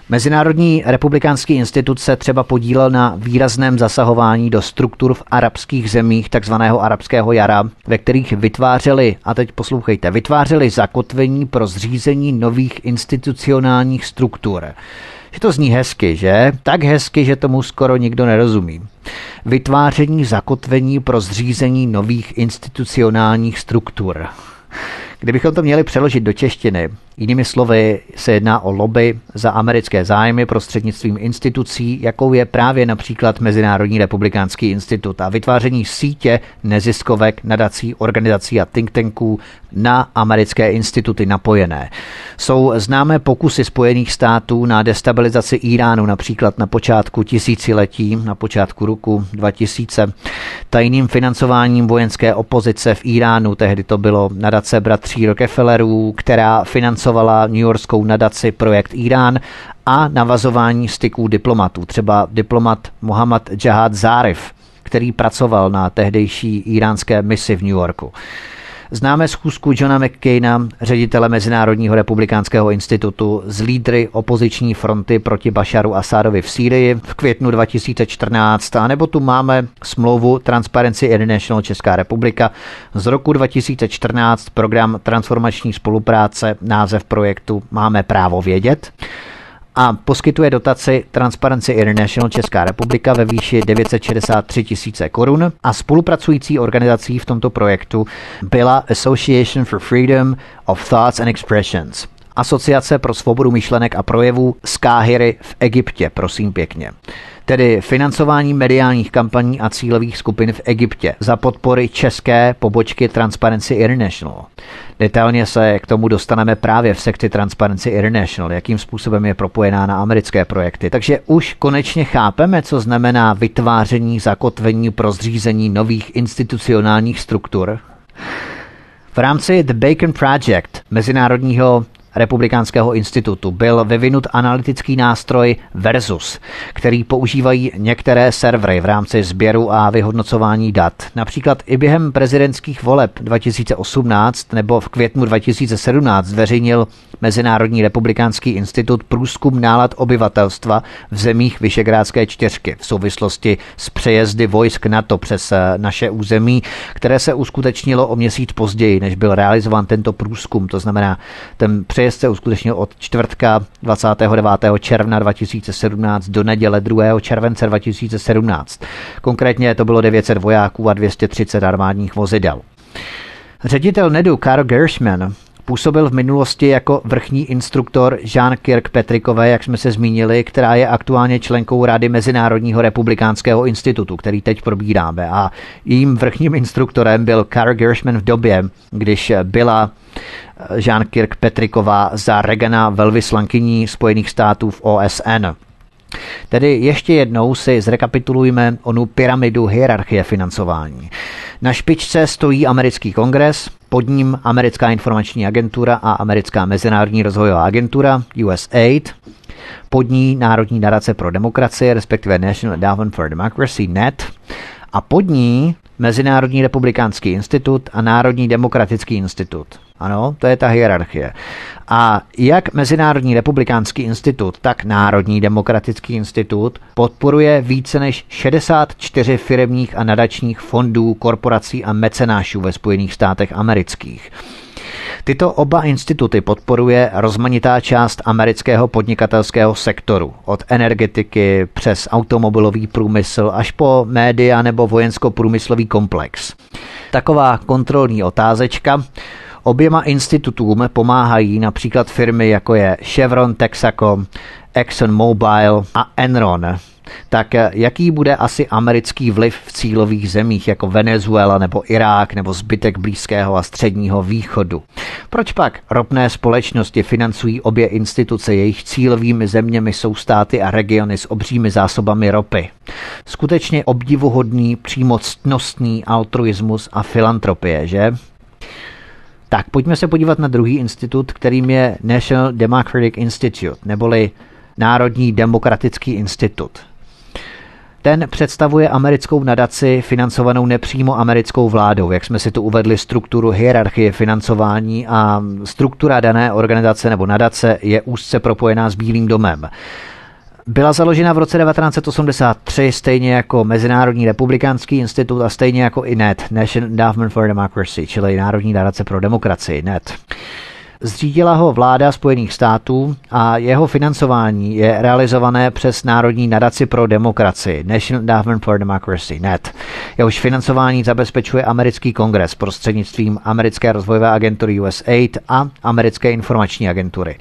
Mezinárodní republikánský institut se třeba podílel na výrazném zasahování do struktur v arabských zemích takzvaného arabského jara, ve kterých vytvářeli, a teď poslouchejte, vytvářeli zakotvení pro zřízení nových institucionálních struktur. Že to zní hezky, že? Tak hezky, že tomu skoro nikdo nerozumí. Vytváření zakotvení pro zřízení nových institucionálních struktur. Kdybychom to měli přeložit do češtiny, jinými slovy se jedná o lobby za americké zájmy prostřednictvím institucí, jakou je právě například Mezinárodní republikánský institut a vytváření sítě neziskovek, nadací, organizací a think tanků na americké instituty napojené. Jsou známé pokusy Spojených států na destabilizaci Iránu, například na počátku tisíciletí, na počátku roku dva tisíce, tajným financováním vojenské opozice v Iránu, tehdy to bylo nadace bratří Rockefellerů, která financovala newyorskou nadaci Projekt Irán a navazování styků diplomatů, třeba diplomat Mohammad Javad Zarif, který pracoval na tehdejší iránské misi v New Yorku. Známe schůzku Johna McCaina, ředitele Mezinárodního republikánského institutu, s lídry opoziční fronty proti Basharu Asadovi v Sýrii v květnu dva tisíce čtrnáct, a nebo tu máme smlouvu Transparency International Česká republika z roku dva tisíce čtrnáct, program transformační spolupráce, název projektu Máme právo vědět. A poskytuje dotaci Transparency International Česká republika ve výši devět set šedesát tři tisíce korun a spolupracující organizací v tomto projektu byla Association for Freedom of Thoughts and Expressions, Asociace pro svobodu myšlenek a projevů z Káhiry v Egyptě, prosím pěkně. Tedy financování mediálních kampaní a cílových skupin v Egyptě za podpory české pobočky Transparency International. Detailně se k tomu dostaneme právě v sekci Transparency International, jakým způsobem je propojená na americké projekty. Takže už konečně chápeme, co znamená vytváření zakotvení pro zřízení nových institucionálních struktur. V rámci The Bacon Project, mezinárodního republikánského institutu, byl vyvinut analytický nástroj Versus, který používají některé servery v rámci sběru a vyhodnocování dat. Například i během prezidentských voleb dva tisíce osmnáct nebo v květnu dva tisíce sedmnáct zveřejnil Mezinárodní republikánský institut průzkum nálad obyvatelstva v zemích Visegrádské čtyřky v souvislosti s přejezdy vojsk NATO přes naše území, které se uskutečnilo o měsíc později, než byl realizován tento průzkum. To znamená, ten přejezd se uskutečnil od čtvrtka dvacátého devátého června dva tisíce sedmnáct do neděle druhého července dva tisíce sedmnáct. Konkrétně to bylo devět set vojáků a dvě stě třicet armádních vozidel. Ředitel Nedu Carl Gershman působil v minulosti jako vrchní instruktor Jean Kirkpatrickové, jak jsme se zmínili, která je aktuálně členkou Rady Mezinárodního republikánského institutu, který teď probíráme. A jejím vrchním instruktorem byl Carl Gershman v době, když byla Jean Kirkpatricková za Reagana velvyslankyní Spojených států v O S N. Tedy ještě jednou si zrekapitulujme onu pyramidu hierarchie financování. Na špičce stojí americký kongres, pod ním americká informační agentura a americká mezinárodní rozvojová agentura U S A I D, pod ní Národní nadace pro demokracii, respektive National Endowment for Democracy, N E T, a pod ní Mezinárodní republikánský institut a Národní demokratický institut. Ano, to je ta hierarchie. A jak Mezinárodní republikánský institut, tak Národní demokratický institut podporuje více než šedesát čtyři firemních a nadačních fondů, korporací a mecenášů ve Spojených státech amerických. Tyto oba instituty podporuje rozmanitá část amerického podnikatelského sektoru, od energetiky přes automobilový průmysl až po média nebo vojensko-průmyslový komplex. Taková kontrolní otázečka. Oběma institutům pomáhají například firmy jako je Chevron, Texaco, ExxonMobil a Enron. Tak jaký bude asi americký vliv v cílových zemích jako Venezuela nebo Irák nebo zbytek Blízkého a Středního východu? Proč pak ropné společnosti financují obě instituce, jejich cílovými zeměmi jsou státy a regiony s obřími zásobami ropy? Skutečně obdivuhodný, přímo ctnostný altruismus a filantropie, že? Tak pojďme se podívat na druhý institut, kterým je National Democratic Institute, neboli Národní demokratický institut. ten představuje americkou nadaci financovanou nepřímo americkou vládou. Jak jsme si tu uvedli strukturu hierarchie financování a struktura dané organizace nebo nadace je úzce propojená s Bílým domem. Byla založena v roce devatenáct set osmdesát tři stejně jako Mezinárodní republikánský institut a stejně jako i N E D, National Endowment for Democracy, čili Národní nadace pro demokracii, N E D. Zřídila ho vláda Spojených států a jeho financování je realizované přes Národní nadaci pro demokracii, National Endowment for Democracy, N E D. Jehož financování zabezpečuje americký kongres prostřednictvím Americké rozvojové agentury U S A I D a Americké informační agentury.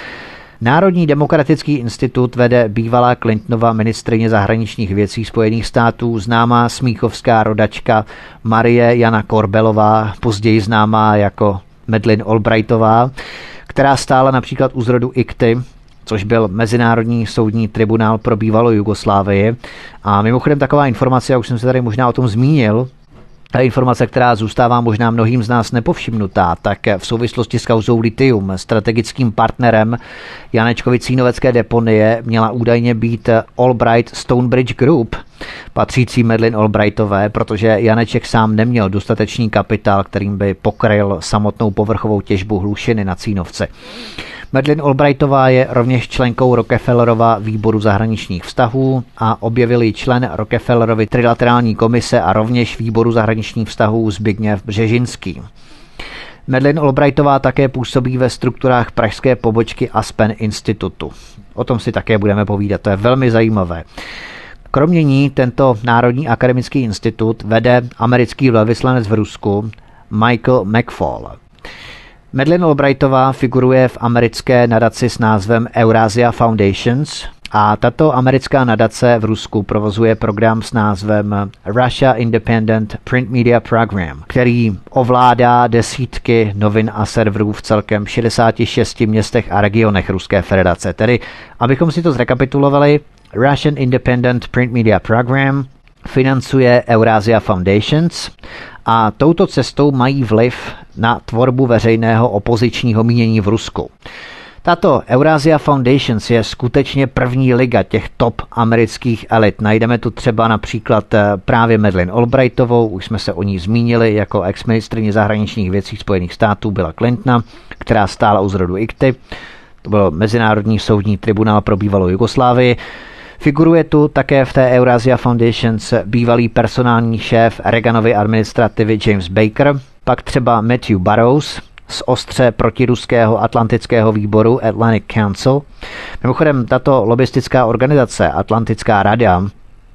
Národní demokratický institut vede bývalá Clintonova ministryně zahraničních věcí Spojených států, známá smíchovská rodačka Marie Jana Korbelová, později známá jako Madeleine Albrightová, která stála například u zrodu I C T Y, což byl Mezinárodní soudní tribunál pro bývalou Jugoslávii. A mimochodem taková informace, já už jsem se tady možná o tom zmínil, ta informace, která zůstává možná mnohým z nás nepovšimnutá, tak v souvislosti s kauzou Lithium strategickým partnerem Janečkovy cínovecké deponie měla údajně být Albright Stonebridge Group, patřící Madeleine Albrightové, protože Janeček sám neměl dostatečný kapitál, kterým by pokryl samotnou povrchovou těžbu hlušiny na Cínovce. Madeleine Albrightová je rovněž členkou Rockefellerova výboru zahraničních vztahů a objevil ji člen Rockefellerovy trilaterální komise a rovněž výboru zahraničních vztahů Zbigněv Břežinský. Madeleine Albrightová také působí ve strukturách pražské pobočky Aspen Institutu. O tom si také budeme povídat, to je velmi zajímavé. Kromě ní tento Národní akademický institut vede americký velvyslanec v Rusku Michael McFaul. Madeleine Albrightová figuruje v americké nadaci s názvem Eurasia Foundations a tato americká nadace v Rusku provozuje program s názvem Russia Independent Print Media Program, který ovládá desítky novin a serverů v celkem šedesáti šesti městech a regionech Ruské federace. Tedy, abychom si to zrekapitulovali, Russian Independent Print Media Program financuje Eurasia Foundations a touto cestou mají vliv na tvorbu veřejného opozičního mínění v Rusku. Tato Eurasia Foundations je skutečně první liga těch top amerických elit. Najdeme tu třeba například právě Madeleine Albrightovou, už jsme se o ní zmínili, jako ex-ministryně zahraničních věcí Spojených států Billa Clintona, která stála u zrodu I C T Y. To byl Mezinárodní soudní tribunál pro bývalou Jugoslávii. Figuruje tu také v té Eurasia Foundations bývalý personální šéf Reaganovy administrativy James Baker, pak třeba Matthew Burrows z ostře protiruského atlantického výboru Atlantic Council. Mimochodem, tato lobistická organizace Atlantická rada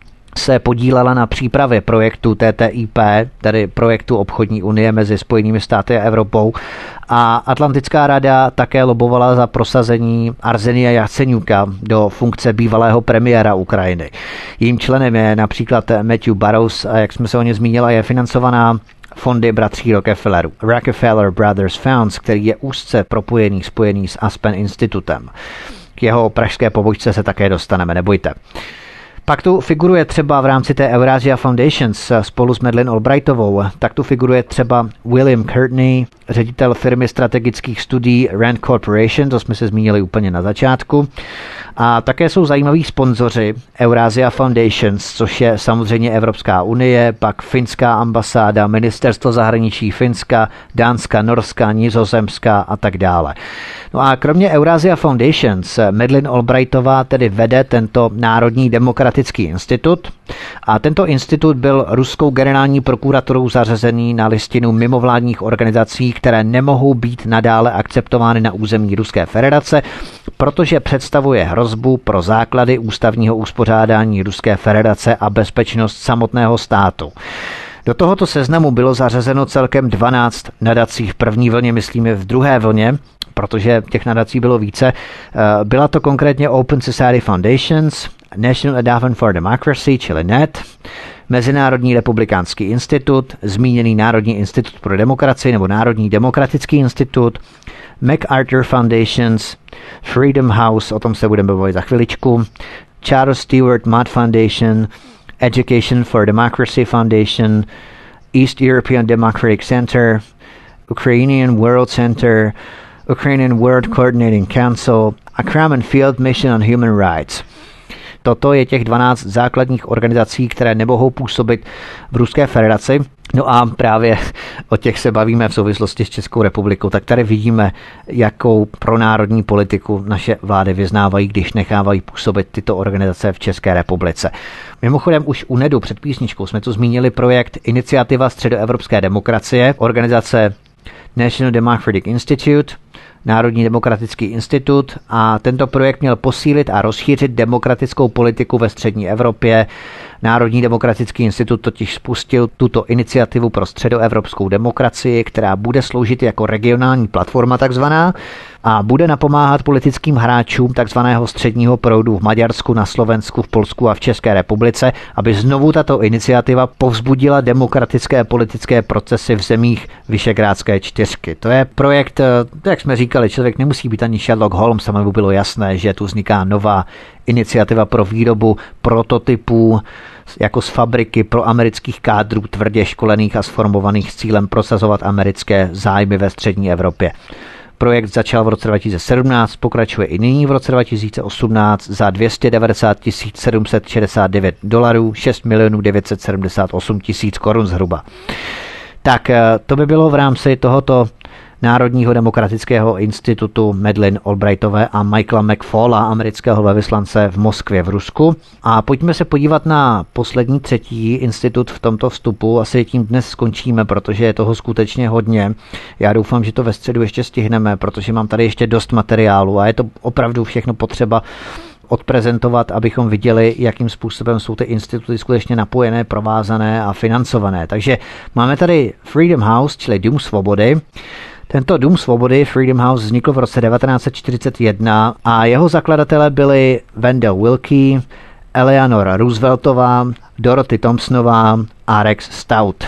se podílela na přípravě projektu T T I P, tedy projektu obchodní unie mezi Spojenými státy a Evropou, a Atlantická rada také lobovala za prosazení Arsenia Jaceňuka do funkce bývalého premiéra Ukrajiny. Jím členem je například Matthew Burrows, a jak jsme se o ně zmínila, je financovaná fondy bratří Rockefellerů, Rockefeller Brothers Funds, který je úzce propojený, spojený s Aspen Institutem. K jeho pražské pobočce se také dostaneme, nebojte. Pak tu figuruje třeba v rámci té Eurasia Foundations spolu s Madeleine Albrightovou, tak tu figuruje třeba William Courtney, ředitel firmy strategických studií Rand Corporation, to jsme se zmínili úplně na začátku. A také jsou zajímaví sponzoři Eurasia Foundations, což je samozřejmě Evropská unie, pak finská ambasáda, ministerstvo zahraničí Finska, Dánska, Norska, Nizozemska a tak dále. No a kromě Eurasia Foundations, Madeleine Albrightová tedy vede tento Národní demokratický institut a tento institut byl ruskou generální prokuratorou zařazený na listinu mimovládních organizací, které nemohou být nadále akceptovány na území Ruské federace, protože představuje hrozbu pro základy ústavního uspořádání Ruské federace a bezpečnost samotného státu. Do tohoto seznamu bylo zařazeno celkem dvanáct nadací v první vlně, myslíme v druhé vlně, protože těch nadací bylo více. Byla to konkrétně Open Society Foundations, National Endowment for Democracy, čili N E D, Mezinárodní republikánský institut, zmíněný Národní institut pro demokracii nebo Národní demokratický institut, MacArthur Foundations, Freedom House, o tom se budeme bavit za chviličku, Charles Stewart Mott Foundation, Education for Democracy Foundation, East European Democratic Center, Ukrainian World Center, Ukrainian World Coordinating Council a Crumb and Field Mission on Human Rights. toto je těch dvanáct základních organizací, které nemohou působit v Ruské federaci. No a právě o těch se bavíme v souvislosti s Českou republikou. Tak tady vidíme, jakou pronárodní politiku naše vlády vyznávají, když nechávají působit tyto organizace v České republice. Mimochodem už u Nedu před písničkou jsme tu zmínili projekt Iniciativa středoevropské demokracie, organizace National Democratic Institute, Národní demokratický institut, a tento projekt měl posílit a rozšířit demokratickou politiku ve střední Evropě. Národní demokratický institut totiž spustil tuto iniciativu pro středoevropskou demokracii, která bude sloužit jako regionální platforma takzvaná a bude napomáhat politickým hráčům takzvaného středního proudu v Maďarsku, na Slovensku, v Polsku a v České republice, aby znovu tato iniciativa povzbudila demokratické politické procesy v zemích Visegrádské čtyřky. To je projekt, jak jsme říkali, člověk nemusí být ani Sherlock Holmes, aby mu bylo jasné, že tu vzniká nová iniciativa pro výrobu prototypů jako z fabriky pro amerických kádrů tvrdě školených a sformovaných s cílem prosazovat americké zájmy ve střední Evropě. Projekt začal v roce dva tisíce sedmnáct, pokračuje i nyní v roce dva tisíce osmnáct za dvě stě devadesát tisíc sedm set šedesát devět dolarů, šest milionů devět set sedmdesát osm tisíc korun zhruba. Tak to by bylo v rámci tohoto Národního demokratického institutu Madeleine Albrightové a Michaela McFalla, amerického velvyslance v Moskvě v Rusku. A pojďme se podívat na poslední třetí institut v tomto vstupu. Asi tím dnes skončíme, protože je toho skutečně hodně. Já doufám, že to ve středu ještě stihneme, protože mám tady ještě dost materiálu a je to opravdu všechno potřeba odprezentovat, abychom viděli, jakým způsobem jsou ty instituty skutečně napojené, provázané a financované. Takže máme tady Freedom House, čili Dům svobody. Tento Dům svobody, Freedom House, vznikl v roce devatenáct set čtyřicet jedna a jeho zakladatelé byli Wendell Willkie, Eleanor Rooseveltová, Dorothy Thompsonová a Rex Stout.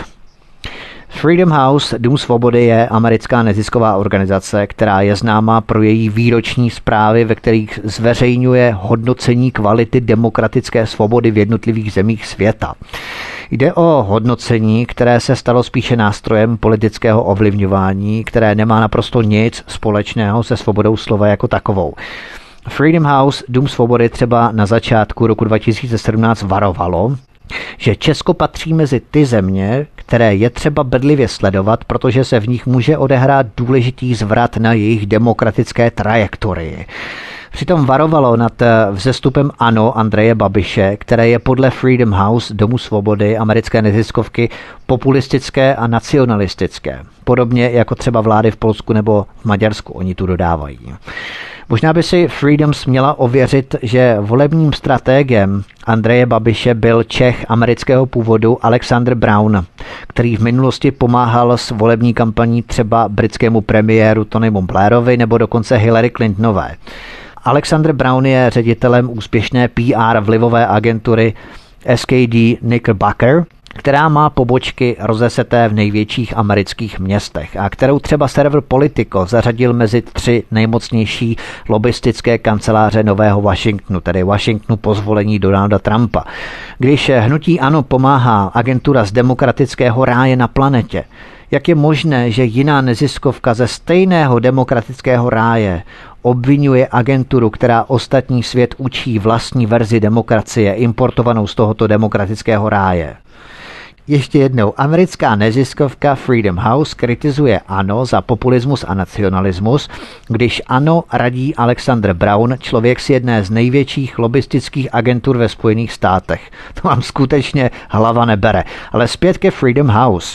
Freedom House, Dům svobody, je americká nezisková organizace, která je známá pro její výroční zprávy, ve kterých zveřejňuje hodnocení kvality demokratické svobody v jednotlivých zemích světa. Jde o hodnocení, které se stalo spíše nástrojem politického ovlivňování, které nemá naprosto nic společného se svobodou slova jako takovou. Freedom House, Dům svobody, třeba na začátku roku dva tisíce sedmnáct varovalo, že Česko patří mezi ty země, které je třeba bedlivě sledovat, protože se v nich může odehrát důležitý zvrat na jejich demokratické trajektorii. Přitom varovalo nad vzestupem ANO Andreje Babiše, které je podle Freedom House, Domu svobody, americké neziskovky, populistické a nacionalistické. Podobně jako třeba vlády v Polsku nebo v Maďarsku, oni tu dodávají. Možná by si Freedoms měla ověřit, že volebním strategem Andreje Babiše byl Čech amerického původu Alexander Brown, který v minulosti pomáhal s volební kampaní třeba britskému premiéru Tonymu Blairovi nebo dokonce Hillary Clintonové. Alexander Brown je ředitelem úspěšné P R vlivové agentury S K D Knickerbocker, která má pobočky rozeseté v největších amerických městech a kterou třeba server Politico zařadil mezi tři nejmocnější lobistické kanceláře Nového Washingtonu, tedy Washingtonu po zvolení Donalda Trumpa. Když hnutí ANO pomáhá agentura z demokratického ráje na planetě, jak je možné, že jiná neziskovka ze stejného demokratického ráje obvinuje agenturu, která ostatní svět učí vlastní verzi demokracie, importovanou z tohoto demokratického ráje? Ještě jednou, americká neziskovka Freedom House kritizuje ANO za populismus a nacionalismus, když ANO radí Alexander Brown, člověk z jedné z největších lobistických agentur ve Spojených státech. To vám skutečně hlava nebere. Ale zpět ke Freedom House.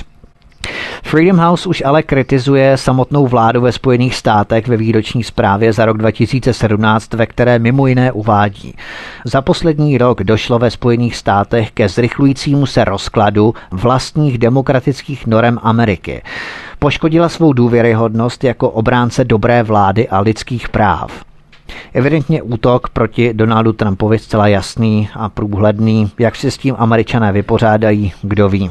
Freedom House už ale kritizuje samotnou vládu ve Spojených státech ve výroční zprávě za rok dva tisíce sedmnáct, ve které mimo jiné uvádí: za poslední rok došlo ve Spojených státech ke zrychlujícímu se rozkladu vlastních demokratických norem Ameriky. Poškodila svou důvěryhodnost jako obránce dobré vlády a lidských práv. Evidentně útok proti Donaldu Trumpovi zcela jasný a průhledný. Jak si s tím Američané vypořádají, kdo ví.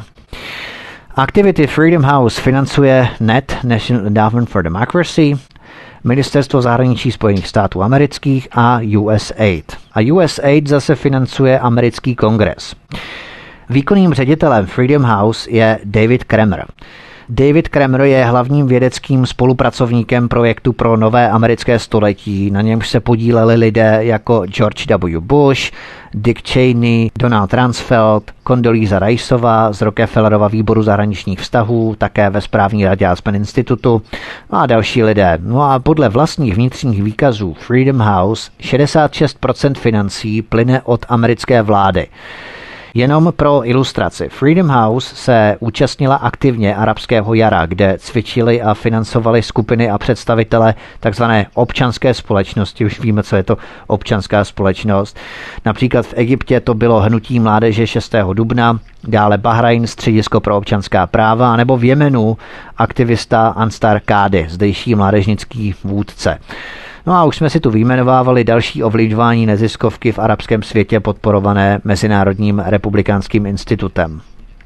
Aktivity Freedom House financuje N E D, National Endowment for Democracy, Ministerstvo zahraničí Spojených států amerických a U S A I D. A U S A I D zase financuje americký kongres. Výkonným ředitelem Freedom House je David Kramer. David Kramer je hlavním vědeckým spolupracovníkem projektu pro nové americké století. Na němž se podíleli lidé jako George W. Bush, Dick Cheney, Donald Rumsfeld, Condoleezza Riceová z Rockefellerova výboru zahraničních vztahů, také ve správní radě Aspen Institutu a další lidé. No a podle vlastních vnitřních výkazů Freedom House šedesát šest procent financí plyne od americké vlády. Jenom pro ilustraci. Freedom House se účastnila aktivně arabského jara, kde cvičili a financovali skupiny a představitele takzvané občanské společnosti. Už víme, co je to občanská společnost. Například v Egyptě to bylo Hnutí mládeže šestého dubna, dále Bahrajn, Středisko pro občanská práva, anebo v Jemenu aktivista Ansar Kadi, zdejší mládežnický vůdce. No a už jsme si tu vyjmenovávali další ovlivňování neziskovky v arabském světě podporované Mezinárodním republikánským institutem.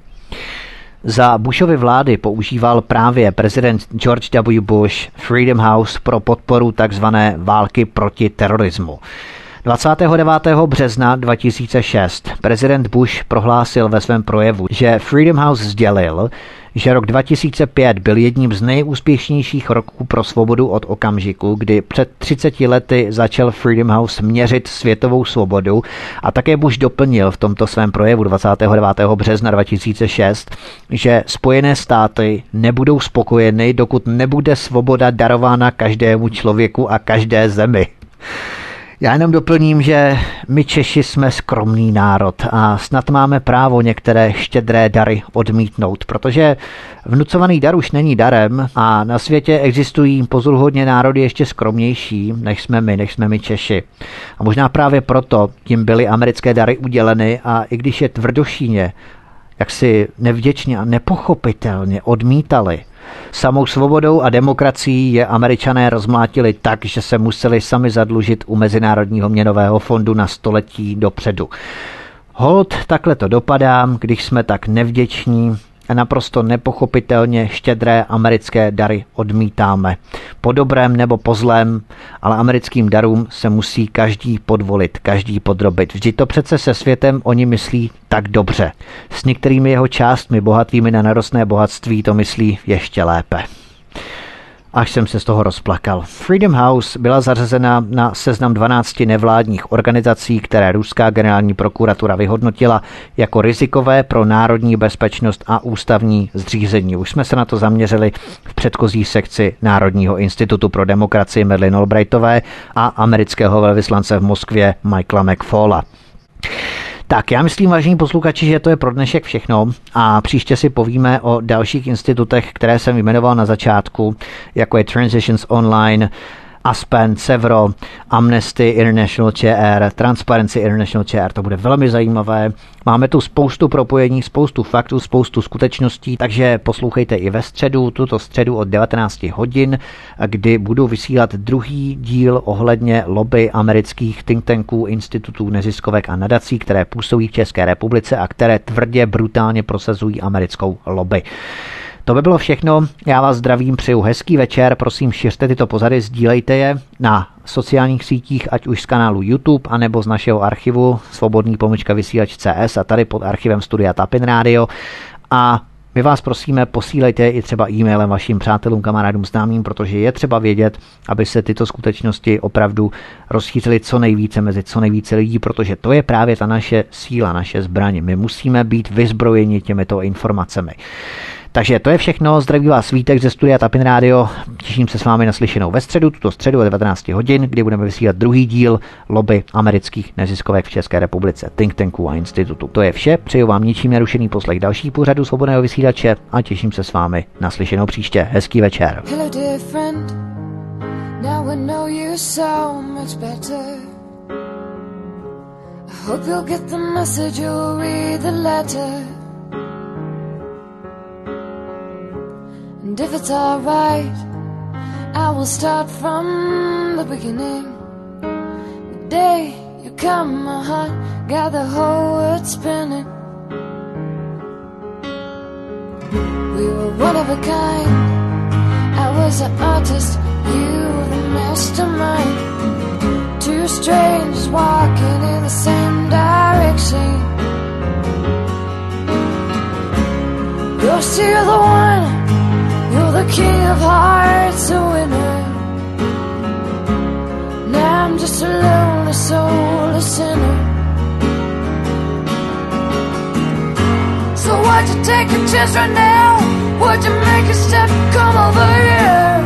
Za Bushovy vlády používal právě prezident George W. Bush Freedom House pro podporu takzvané války proti terorismu. dvacátého devátého března dva tisíce šest prezident Bush prohlásil ve svém projevu, že Freedom House sdělil, že rok dva tisíce pět byl jedním z nejúspěšnějších roků pro svobodu od okamžiku, kdy před třiceti lety začal Freedom House měřit světovou svobodu, a také Bush doplnil v tomto svém projevu dvacátého devátého března dva tisíce šest, že Spojené státy nebudou spokojeny, dokud nebude svoboda darována každému člověku a každé zemi. Já jenom doplním, že my Češi jsme skromný národ a snad máme právo některé štědré dary odmítnout, protože vnucovaný dar už není darem a na světě existují pozoruhodně národy ještě skromnější, než jsme my, než jsme my Češi. A možná právě proto tím byly americké dary uděleny, a i když je tvrdošíně, jaksi nevděčně a nepochopitelně odmítali, samou svobodou a demokracií je Američané rozmlátili tak, že se museli sami zadlužit u Mezinárodního měnového fondu na století dopředu. Holt takhle to dopadá, když jsme tak nevděční a naprosto nepochopitelně štědré americké dary odmítáme. Po dobrém nebo po zlém, ale americkým darům se musí každý podvolit, každý podrobit. Vždyť to přece se světem oni myslí tak dobře. S některými jeho částmi bohatými na nerostné bohatství to myslí ještě lépe. Až jsem se z toho rozplakal. Freedom House byla zařazena na seznam dvanácti nevládních organizací, které ruská generální prokuratura vyhodnotila jako rizikové pro národní bezpečnost a ústavní zřízení. Už jsme se na to zaměřili v předchozí sekci Národního institutu pro demokracii Madeleine Albrightové a amerického velvyslance v Moskvě Michaela McFaula. Tak, já myslím, vážení posluchači, že to je pro dnešek všechno a příště si povíme o dalších institutech, které jsem jmenoval na začátku, jako je Transitions Online, Aspen, Sevro, Amnesty International Č R, Transparency International Č R. To bude velmi zajímavé. Máme tu spoustu propojení, spoustu faktů, spoustu skutečností, takže poslouchejte i ve středu, tuto středu od devatenáct hodin, kdy budu vysílat druhý díl ohledně lobby amerických think tanků, institutů, neziskovek a nadací, které působí v České republice a které tvrdě, brutálně prosazují americkou lobby. To by bylo všechno, já vás zdravím, přeju hezký večer, prosím šiřte tyto pozady, sdílejte je na sociálních sítích, ať už z kanálu YouTube, anebo z našeho archivu svobodný pomlčka vysílač C S a tady pod archivem Studia Tapin Radio. A my vás prosíme, posílejte je i třeba e-mailem vašim přátelům, kamarádům, známým, protože je třeba vědět, aby se tyto skutečnosti opravdu rozšířily co nejvíce mezi co nejvíce lidí, protože to je právě ta naše síla, naše zbraň. My musíme být vyzbrojeni těmito informacemi. Takže to je všechno, zdraví vás Vítek ze Studia Tapin Radio, těším se s vámi na slyšenou ve středu, tuto středu o devatenáct hodin, kdy budeme vysílat druhý díl lobby amerických neziskovek v České republice, think tanků a institutu. To je vše, přeju vám ničím nerušený poslech dalších pořadů svobodného vysílače a těším se s vámi na slyšenou příště. Hezký večer. Hello, dear friend. Now I know you so much better. I hope you'll get the message, you'll read the letter. And if it's alright, I will start from the beginning. The day you come, my heart got the whole world spinning. We were one of a kind. I was an artist, you the mastermind. Two strangers walking in the same direction. You're still the one the king of hearts, a winner. Now I'm just a lonely soul, a sinner. So would you take a chance right now? Would you make a step, come over here?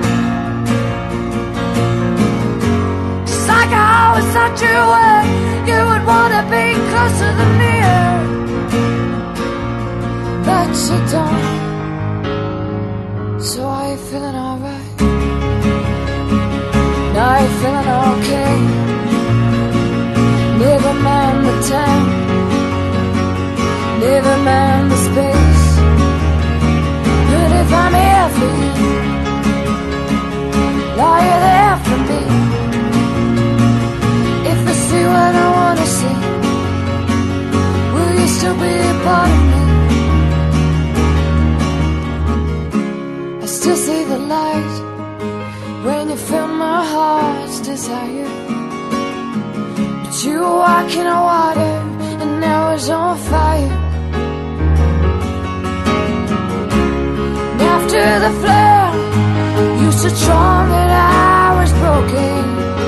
Just like I always thought you would, you would wanna be closer than me. But you don't. So are you feeling alright? Now you're feeling okay. Never mind the time, never mind the space. But if I'm here for you, are you there for me? If I see what I wanna see, will you still be a part of me? I still see the light when you feel my heart's desire. But you were walking on water and now it's on fire. And after the flood, you so strong that I was broken.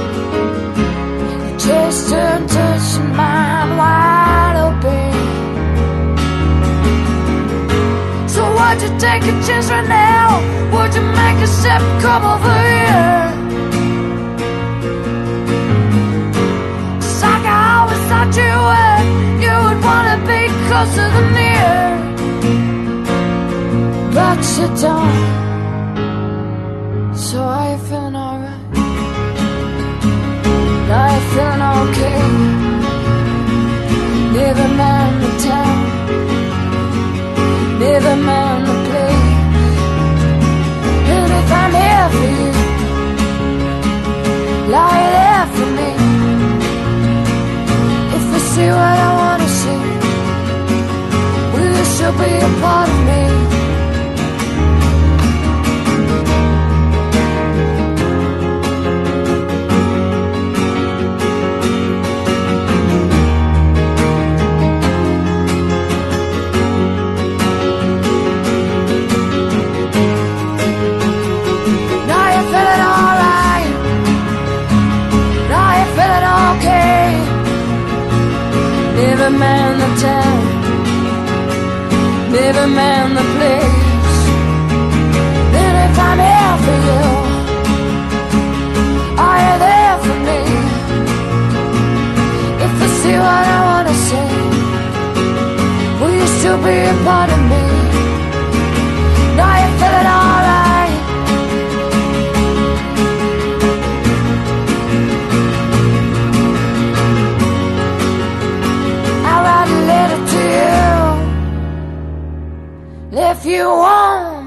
Your chest turned, touching mine wide open. So would you take a chance right now? Would you make a step, come over here? Just like I always thought you would, you would wanna be closer than near. But you don't. So are you feeling alright? Now you feeling okay. Never mind the time, never mind the place. And if I'm here for you, lie there for me. If I see what I wanna see, will you still be a part of me? Never mind the time, never mind the place. Then if I'm here for you, are you there for me? If I see what I wanna say, will you still be a part of me? Now you feeling alright? If you want